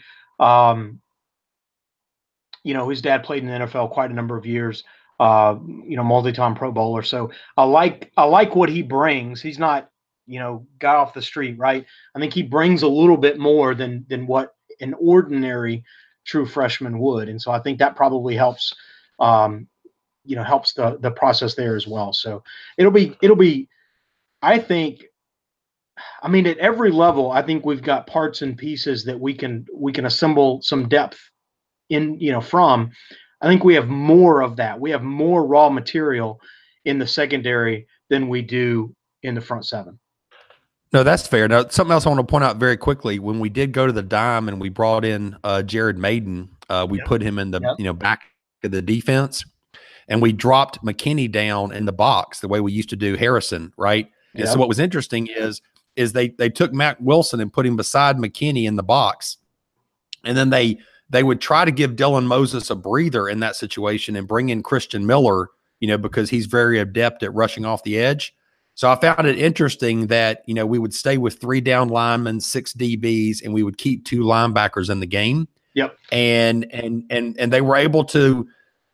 His dad played in the NFL quite a number of years, multi-time Pro Bowler. So I like what he brings. He's not, guy off the street, right? I think he brings a little bit more than what an ordinary true freshman would. And so I think that probably helps, helps the process there as well. So it'll be, I think, at every level, I think we've got parts and pieces that we can assemble some depth in, from. I think we have more of that. We have more raw material in the secondary than we do in the front seven. No, that's fair. Now, something else I want to point out very quickly, when we did go to the dime and we brought in Jared Maiden, we put him in the, back of the defense. And we dropped McKinney down in the box the way we used to do Harrison, right? And so what was interesting is they took Mack Wilson and put him beside McKinney in the box. And then they would try to give Dylan Moses a breather in that situation and bring in Christian Miller, because he's very adept at rushing off the edge. So I found it interesting that, we would stay with 3 down linemen, 6 DBs, and we would keep 2 linebackers in the game. Yep. And they were able to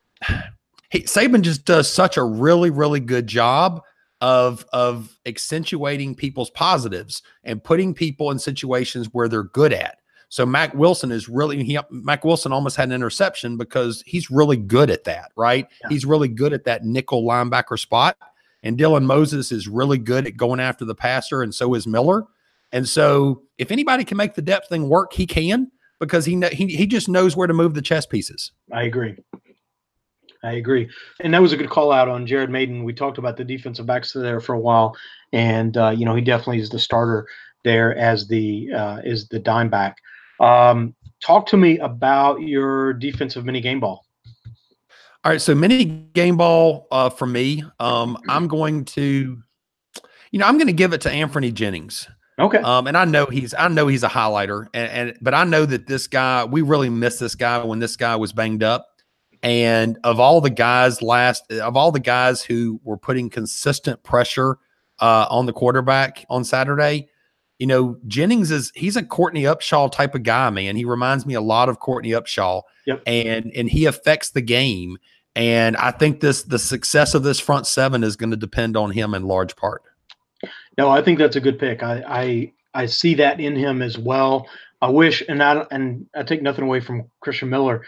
Saban just does such a really, really good job of accentuating people's positives and putting people in situations where they're good at. So Mack Wilson Mack Wilson almost had an interception because he's really good at that, right? Yeah. He's really good at that nickel linebacker spot. And Dylan Moses is really good at going after the passer, and so is Miller. And so if anybody can make the depth thing work, he can, because he just knows where to move the chess pieces. I agree. And that was a good call out on Jared Maiden. We talked about the defensive backs there for a while, and he definitely is the starter there as the dime back. Talk to me about your defensive mini game ball. All right, so mini game ball for me, I'm going to give it to Anthony Jennings. Okay. And I know he's a highlighter, but I know that this guy, we really missed this guy when this guy was banged up. And of all the guys who were putting consistent pressure on the quarterback on Saturday, Jennings he's a Courtney Upshaw type of guy, man. He reminds me a lot of Courtney Upshaw. Yep. And he affects the game. And I think the success of this front seven is going to depend on him in large part. No, I think that's a good pick. I see that in him as well. I wish, and I take nothing away from Christian Miller.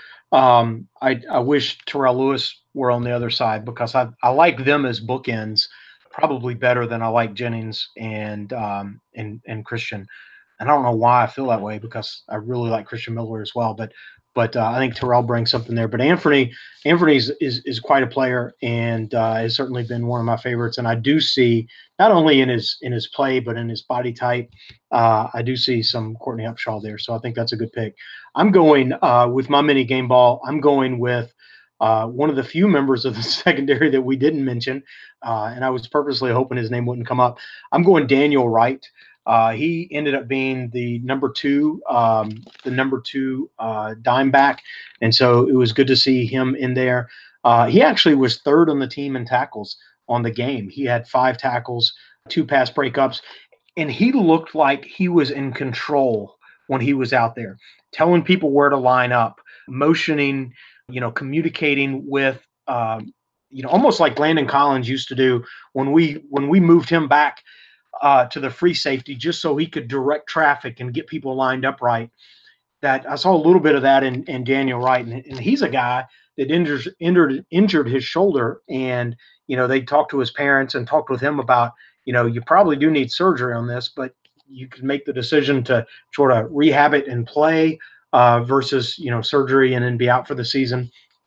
I wish Terrell Lewis were on the other side, because I like them as bookends probably better than I like Jennings and Christian. And I don't know why I feel that way, because I really like Christian Miller as well. But I think Terrell brings something there. But Anthony is quite a player, and has certainly been one of my favorites. And I do see, not only in his play, but in his body type, I do see some Courtney Upshaw there. So I think that's a good pick. I'm going with my mini game ball. I'm going with one of the few members of the secondary that we didn't mention, and I was purposely hoping his name wouldn't come up. I'm going Daniel Wright. He ended up being the number two dime back, and so it was good to see him in there. He actually was third on the team in tackles on the game. He had 5 tackles, 2 pass breakups, and he looked like he was in control when he was out there, telling people where to line up, motioning, communicating with, almost like Landon Collins used to do when we moved him back to the free safety, just so he could direct traffic and get people lined up right. That I saw a little bit of that in Daniel Wright, and he's a guy that injured his shoulder, and they talked to his parents and talked with him about, you probably do need surgery on this, but you can make the decision to sort of rehab it and play versus surgery and then be out for the season.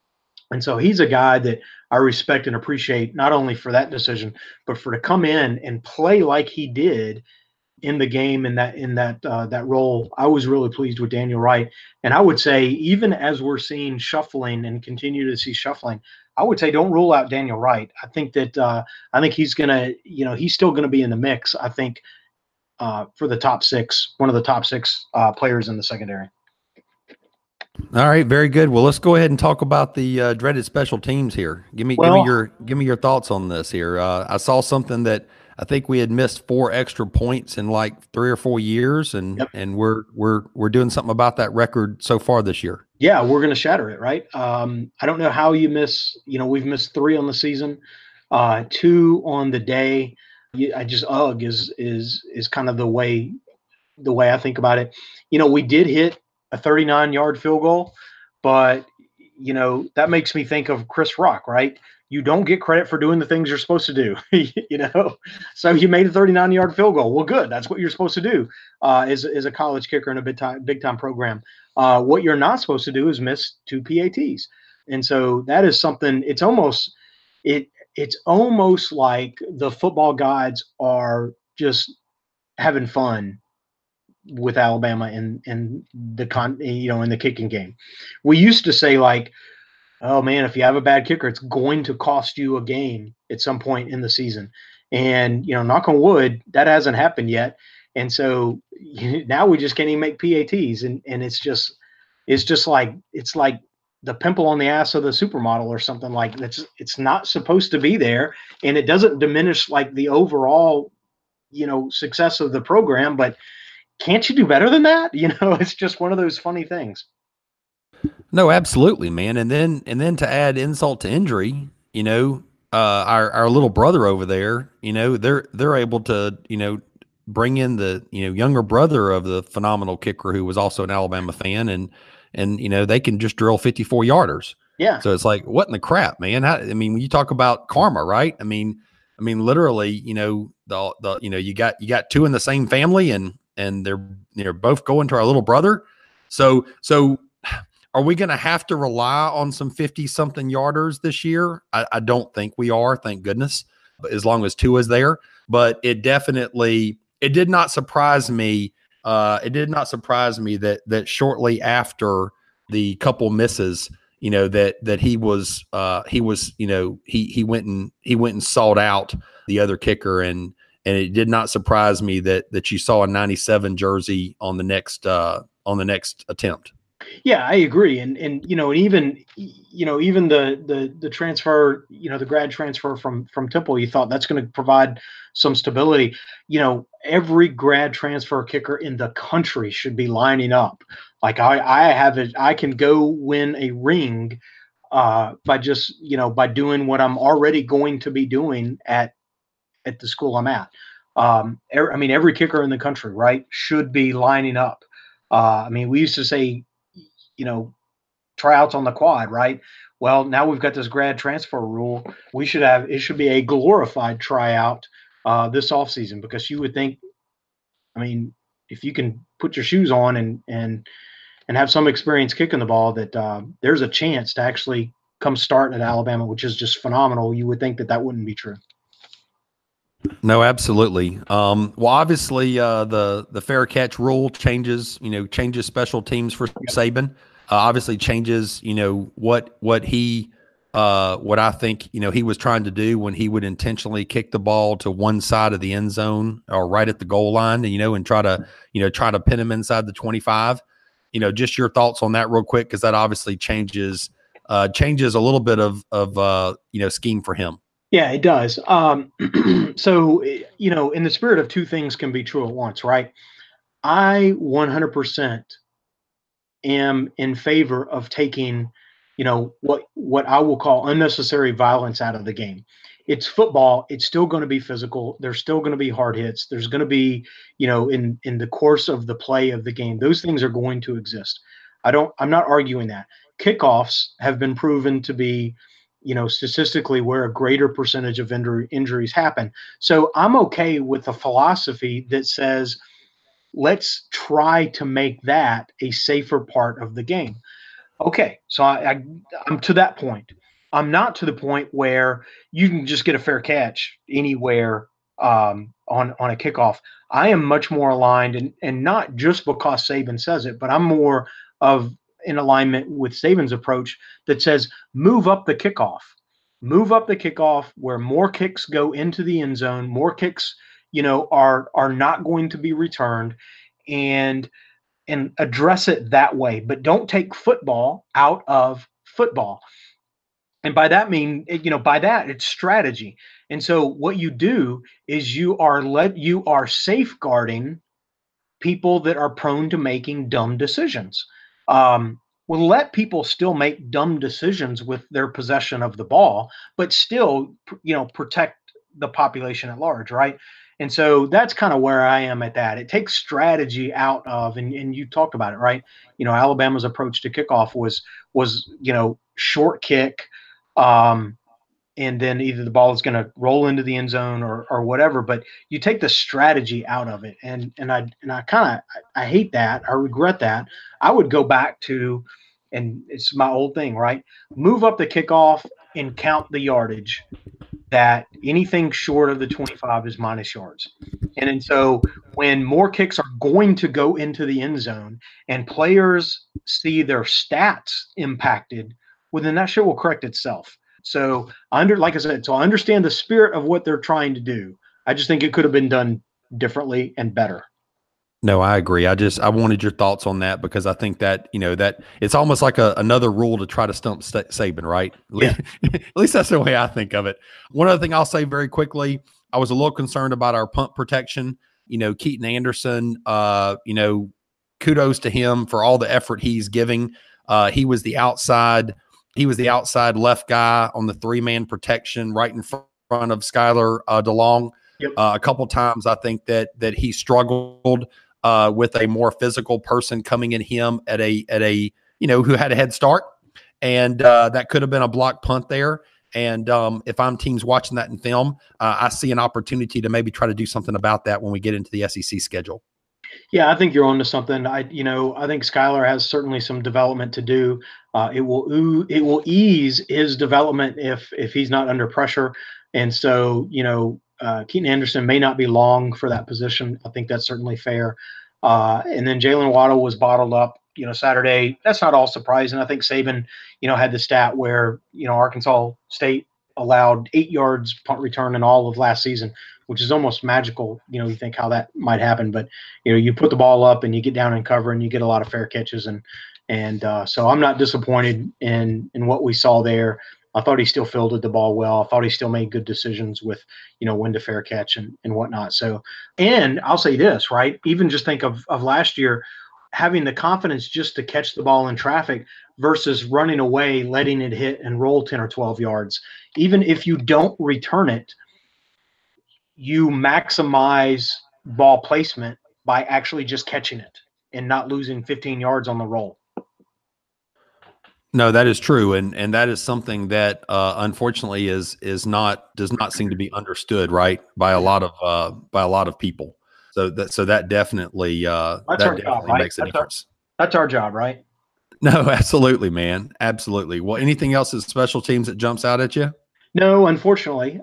And so he's a guy that I respect and appreciate, not only for that decision, but for to come in and play like he did in the game in that role. I was really pleased with Daniel Wright. And I would say, even as we're seeing shuffling and continue to see shuffling, I would say don't rule out Daniel Wright. I think he's gonna, he's still gonna be in the mix. I think for the top six, one of the top six players in the secondary. All right, very good. Well, let's go ahead and talk about the dreaded special teams here. Give me your thoughts on this here. I saw something that I think we had missed 4 extra points in like 3 or 4 years, and we're doing something about that record so far this year. Yeah, we're going to shatter it, right? I don't know how you miss. We've missed 3 on the season, 2 on the day. UGG is kind of the way I think about it. We did hit a 39-yard field goal, but that makes me think of Chris Rock, right? You don't get credit for doing the things you're supposed to do, So you made a 39-yard field goal. Well, good. That's what you're supposed to do as a college kicker in a big time program. What you're not supposed to do is miss 2 PATs, and so that is something. It's almost like the football gods are just having fun with Alabama in the kicking game. We used to say, like, oh man, if you have a bad kicker, it's going to cost you a game at some point in the season. And knock on wood, that hasn't happened yet. And so now we just can't even make PATs, and it's like the pimple on the ass of the supermodel or something. Like it's not supposed to be there, and it doesn't diminish like the overall success of the program, but can't you do better than that? It's just one of those funny things. No, absolutely, man. And then to add insult to injury, our little brother over there, they're able to, bring in the, younger brother of the phenomenal kicker who was also an Alabama fan, and they can just drill 54-yarders. Yeah. So it's like, what in the crap, man? When you talk about karma, right? I mean, literally, you got 2 in the same family, and they're both going to our little brother. So are we going to have to rely on some 50-something yarders this year? I don't think we are, thank goodness, as long as 2 is there. But it did not surprise me. It did not surprise me that shortly after the couple misses, that he went and sought out the other kicker, and it did not surprise me that you saw a 97 jersey on the next attempt. Yeah, I agree. And even the transfer, the grad transfer from Temple, you thought that's going to provide some stability. Every grad transfer kicker in the country should be lining up. Like I can go win a ring by just, by doing what I'm already going to be doing at the school I'm at. Every kicker in the country, right, should be lining up. We used to say, tryouts on the quad, right? Well, now we've got this grad transfer rule. It should be a glorified tryout this offseason, because you would think, if you can put your shoes on and have some experience kicking the ball, that there's a chance to actually come start at Alabama, which is just phenomenal. You would think that wouldn't be true. No, absolutely. Well, obviously, the fair catch rule changes special teams for Saban. Obviously changes, what I think, he was trying to do when he would intentionally kick the ball to one side of the end zone or right at the goal line, and try to pin him inside the 25. Just your thoughts on that real quick, because that obviously changes a little bit of scheme for him. Yeah, it does. So, in the spirit of 2 things can be true at once, right? I 100% am in favor of taking, what I will call unnecessary violence out of the game. It's football. It's still going to be physical. There's still going to be hard hits. There's going to be, in the course of the play of the game, those things are going to exist. I'm not arguing that. Kickoffs have been proven to be, statistically where a greater percentage of injuries happen. So I'm okay with the philosophy that says, let's try to make that a safer part of the game. Okay, so I'm to that point. I'm not to the point where you can just get a fair catch anywhere on a kickoff. I am much more aligned, and not just because Saban says it, but I'm more of in alignment with Saban's approach that says move up the kickoff. Move up the kickoff where more kicks go into the end zone, more kicks, are not going to be returned, and address it that way. But don't take football out of football. And by that it's strategy. And so what you do is you are safeguarding people that are prone to making dumb decisions. We'll let people still make dumb decisions with their possession of the ball, but still, protect the population at large, right? And so that's kind of where I am at that. It takes strategy out of, and you talked about it, right? Alabama's approach to kickoff was short kick, and then either the ball is going to roll into the end zone or whatever. But you take the strategy out of it, and I hate that. I regret that. I would go back to, and it's my old thing, right? Move up the kickoff and count the yardage. That anything short of the 25 is minus yards. And so when more kicks are going to go into the end zone and players see their stats impacted, well, then that shit will correct itself. So like I said, I understand the spirit of what they're trying to do. I just think it could have been done differently and better. No, I agree. I wanted your thoughts on that because I think that, that it's almost like another rule to try to stump Saban, right? Yeah. At least that's the way I think of it. One other thing I'll say very quickly, I was a little concerned about our punt protection. Keaton Anderson, kudos to him for all the effort he's giving. He was the outside left guy on the 3-man protection right in front of Skylar DeLong. Yep. A couple times I think that he struggled with a more physical person coming in him at a who had a head start, and that could have been a block punt there. And if I'm teams watching that in film, I see an opportunity to maybe try to do something about that when we get into the SEC schedule. Yeah, I think you're onto something. I think Skylar has certainly some development to do. It will ease his development if he's not under pressure. And so, Keaton Anderson may not be long for that position. I think that's certainly fair. And then Jalen Waddle was bottled up, Saturday. That's not all surprising. I think Saban, had the stat where, Arkansas State allowed 8 yards punt return in all of last season, which is almost magical. You think how that might happen, but you put the ball up and you get down and cover and you get a lot of fair catches. And so I'm not disappointed in what we saw there. I thought he still fielded the ball well. I thought he still made good decisions with, when to fair catch and whatnot. So, and I'll say this, right? Even just think of last year, having the confidence just to catch the ball in traffic versus running away, letting it hit and roll 10 or 12 yards. Even if you don't return it, you maximize ball placement by actually just catching it and not losing 15 yards on the roll. No, that is true, and that is something that unfortunately does not seem to be understood, right, by a lot of people. So that definitely makes a difference. That's our job, right? No, absolutely, man, absolutely. Well, anything else as special teams that jumps out at you? No, unfortunately,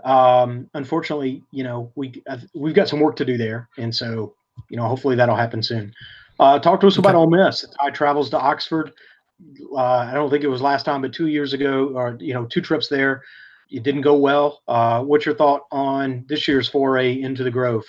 we've got some work to do there, and so hopefully that'll happen soon. Talk to us about Ole Miss. The Tide travels to Oxford. I don't think it was last time, but 2 years ago, or 2 trips there. It didn't go well. What's your thought on this year's foray into the Grove?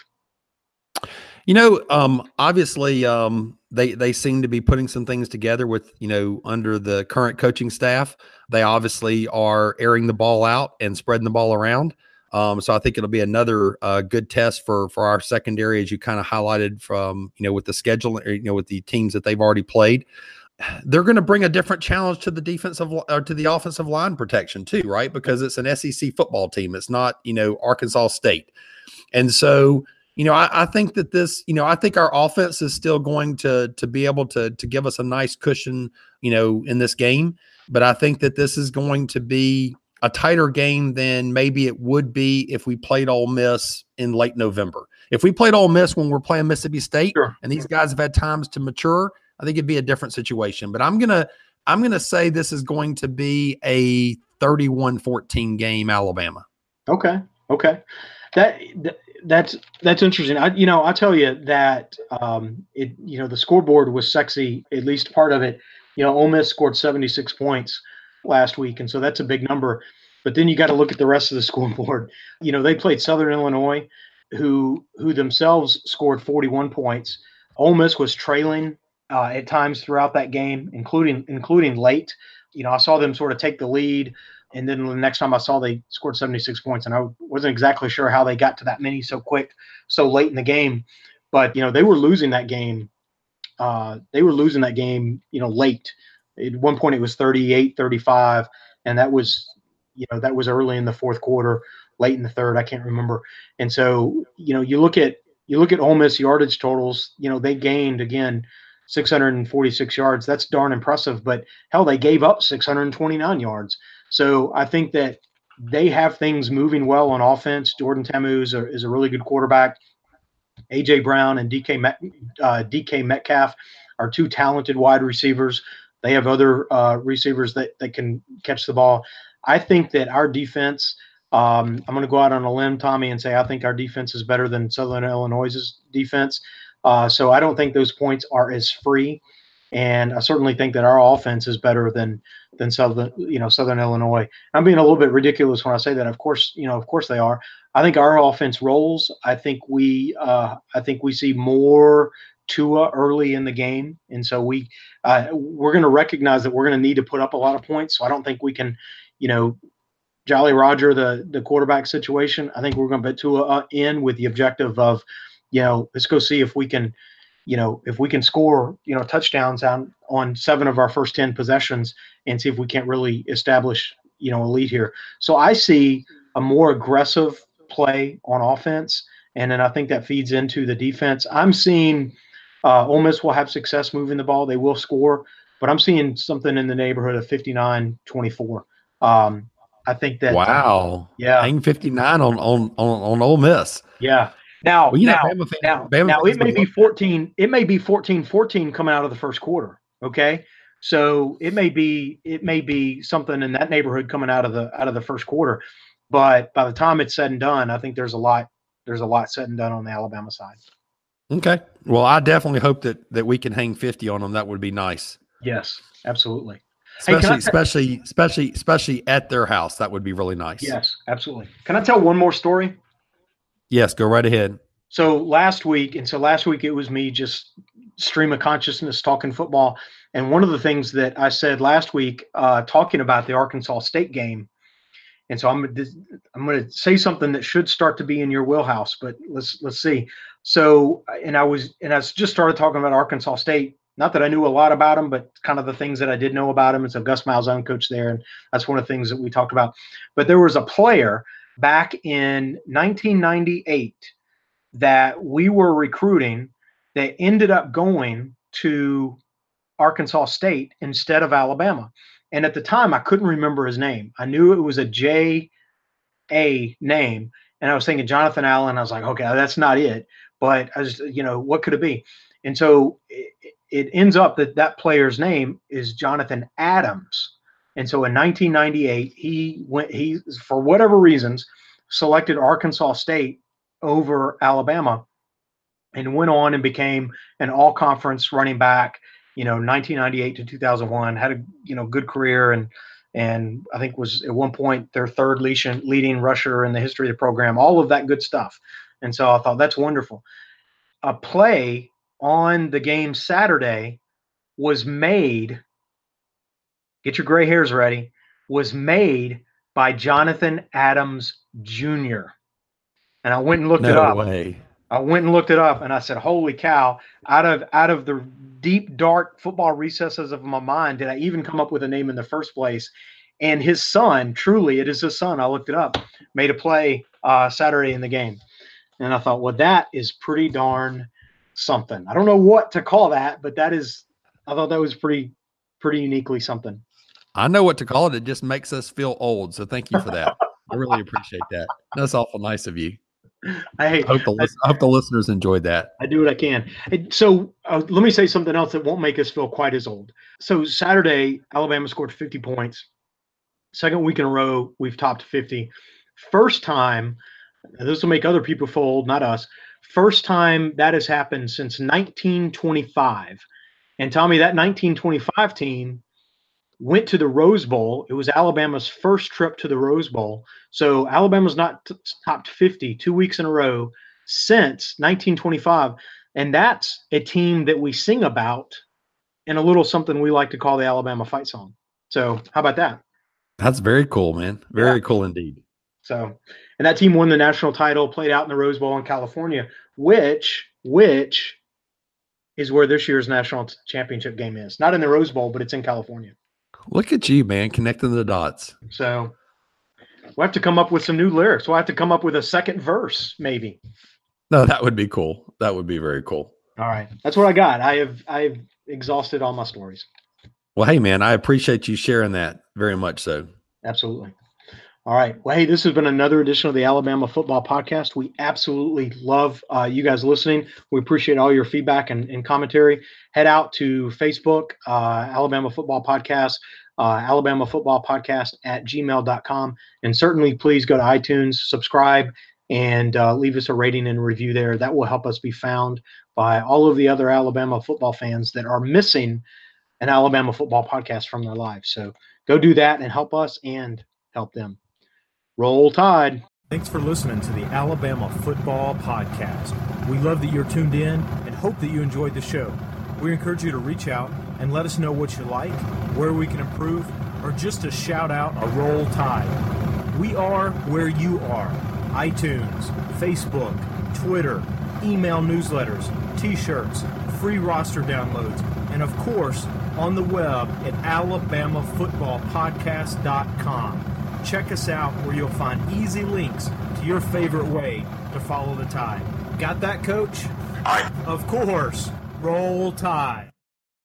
Obviously, they seem to be putting some things together with, under the current coaching staff. They obviously are airing the ball out and spreading the ball around. So I think it'll be another good test for our secondary, as you kind of highlighted from, with the schedule, with the teams that they've already played. They're going to bring a different challenge to the defensive or to the offensive line protection too, right? Because it's an SEC football team. It's not, Arkansas State. And so, I think that this, I think our offense is still going to be able to give us a nice cushion, in this game. But I think that this is going to be a tighter game than maybe it would be if we played Ole Miss in late November. If we played Ole Miss when we're playing Mississippi State, sure, and these guys have had times to mature, I think it'd be a different situation. But I'm gonna I'm going to say this is going to be a 31-14 game, Alabama. Okay. That's interesting. I tell you that the scoreboard was sexy, at least part of it. Ole Miss scored 76 points last week, and so that's a big number. But then you got to look at the rest of the scoreboard. They played Southern Illinois, who themselves scored 41 points. Ole Miss was trailing at times throughout that game, including late. I saw them sort of take the lead, and then the next time I saw they scored 76 points, and I wasn't exactly sure how they got to that many so quick, so late in the game. But they were losing that game. Late. At one point it was 38-35, and that was early in the fourth quarter, late in the third, I can't remember. And so, you look at Ole Miss yardage totals, they gained again 646 yards. That's darn impressive, but hell, they gave up 629 yards. So I think that they have things moving well on offense. Jordan Ta'amu is a really good quarterback. A.J. Brown and DK Metcalf are two talented wide receivers. They have other receivers that can catch the ball. I think that our defense, I'm going to go out on a limb, Tommy, and say I think our defense is better than Southern Illinois' defense. So I don't think those points are as free. And I certainly think that our offense is better than Southern Illinois. I'm being a little bit ridiculous when I say that. Of course they are. I think our offense rolls. I think we see more Tua early in the game, and so we're going to recognize that we're going to need to put up a lot of points. So I don't think we can, Jolly Roger the quarterback situation. I think we're going to put Tua in with the objective of, let's go see if we can. If we can score, touchdowns on 7 of our first 10 possessions and see if we can't really establish, a lead here. So I see a more aggressive play on offense, and then I think that feeds into the defense. I'm seeing Ole Miss will have success moving the ball. They will score, but I'm seeing something in the neighborhood of 59-24. I think that. Wow. Yeah. Hang 59 on Ole Miss. Yeah. Now it may be 14. It may be 14-14 coming out of the first quarter. Okay, so it may be something in that neighborhood coming out of the first quarter. But by the time it's said and done, I think there's a lot said and done on the Alabama side. Okay, well, I definitely hope that we can hang 50 on them. That would be nice. Yes, absolutely. Especially at their house, that would be really nice. Yes, absolutely. Can I tell one more story? Yes, go right ahead. So last week it was me just stream of consciousness talking football. And one of the things that I said last week, talking about the Arkansas State game, and so I'm going to say something that should start to be in your wheelhouse, but let's see. So, and I just started talking about Arkansas State. Not that I knew a lot about them, but kind of the things that I did know about them. And so Gus Malzahn coached there, and that's one of the things that we talked about. But there was a player back in 1998 that we were recruiting that ended up going to Arkansas State instead of Alabama. And at the time, I couldn't remember his name. I knew it was a J.A. name, and I was thinking Jonathan Allen. I was like, okay, that's not it. But I was, what could it be? And so it ends up that player's name is Jonathan Adams. And so in 1998, he for whatever reasons selected Arkansas State over Alabama and went on and became an all-conference running back, 1998 to 2001, had a good career and I think was at one point their third leading rusher in the history of the program, all of that good stuff. And so I thought that's wonderful. A play on the game Saturday was made, get your gray hairs ready, was made by Jonathan Adams Jr. And I went and looked it up. I went and looked it up, and I said, holy cow, out of the deep, dark football recesses of my mind, did I even come up with a name in the first place? And his son, truly, it is his son, I looked it up, made a play Saturday in the game. And I thought, well, that is pretty darn something. I don't know what to call that, but I thought that was pretty uniquely something. I know what to call it. It just makes us feel old. So thank you for that. I really appreciate that. That's awful nice of you. I hope the listeners enjoyed that. I do what I can. So let me say something else that won't make us feel quite as old. So Saturday, Alabama scored 50 points. Second week in a row, we've topped 50. First time, this will make other people feel old, not us. First time that has happened since 1925. And Tommy, that 1925 team went to the Rose Bowl. It was Alabama's first trip to the Rose Bowl. So Alabama's not topped 50 2 weeks in a row since 1925. And that's a team that we sing about in a little something we like to call the Alabama fight song. So how about that? That's very cool, man. Very cool indeed. So, and that team won the national title, played out in the Rose Bowl in California, which is where this year's national championship game is. Not in the Rose Bowl, but it's in California. Look at you, man, connecting the dots. So we'll have to come up with some new lyrics. We'll have to come up with a second verse, maybe. No, that would be cool. That would be very cool. All right. That's what I got. I've exhausted all my stories. Well, hey, man, I appreciate you sharing that very much so. Absolutely. All right. Well, hey, this has been another edition of the Alabama Football Podcast. We absolutely love you guys listening. We appreciate all your feedback and commentary. Head out to Facebook, Alabama Football Podcast, Alabama Football Podcast @gmail.com. And certainly please go to iTunes, subscribe, and leave us a rating and review there. That will help us be found by all of the other Alabama football fans that are missing an Alabama football podcast from their lives. So go do that and help us and help them. Roll Tide. Thanks for listening to the Alabama Football Podcast. We love that you're tuned in and hope that you enjoyed the show. We encourage you to reach out and let us know what you like, where we can improve, or just to shout out a Roll Tide. We are where you are. iTunes, Facebook, Twitter, email newsletters, t-shirts, free roster downloads, and of course, on the web at alabamafootballpodcast.com. Check us out where you'll find easy links to your favorite way to follow the Tide. Got that, Coach? Aye. Of course. Roll Tide.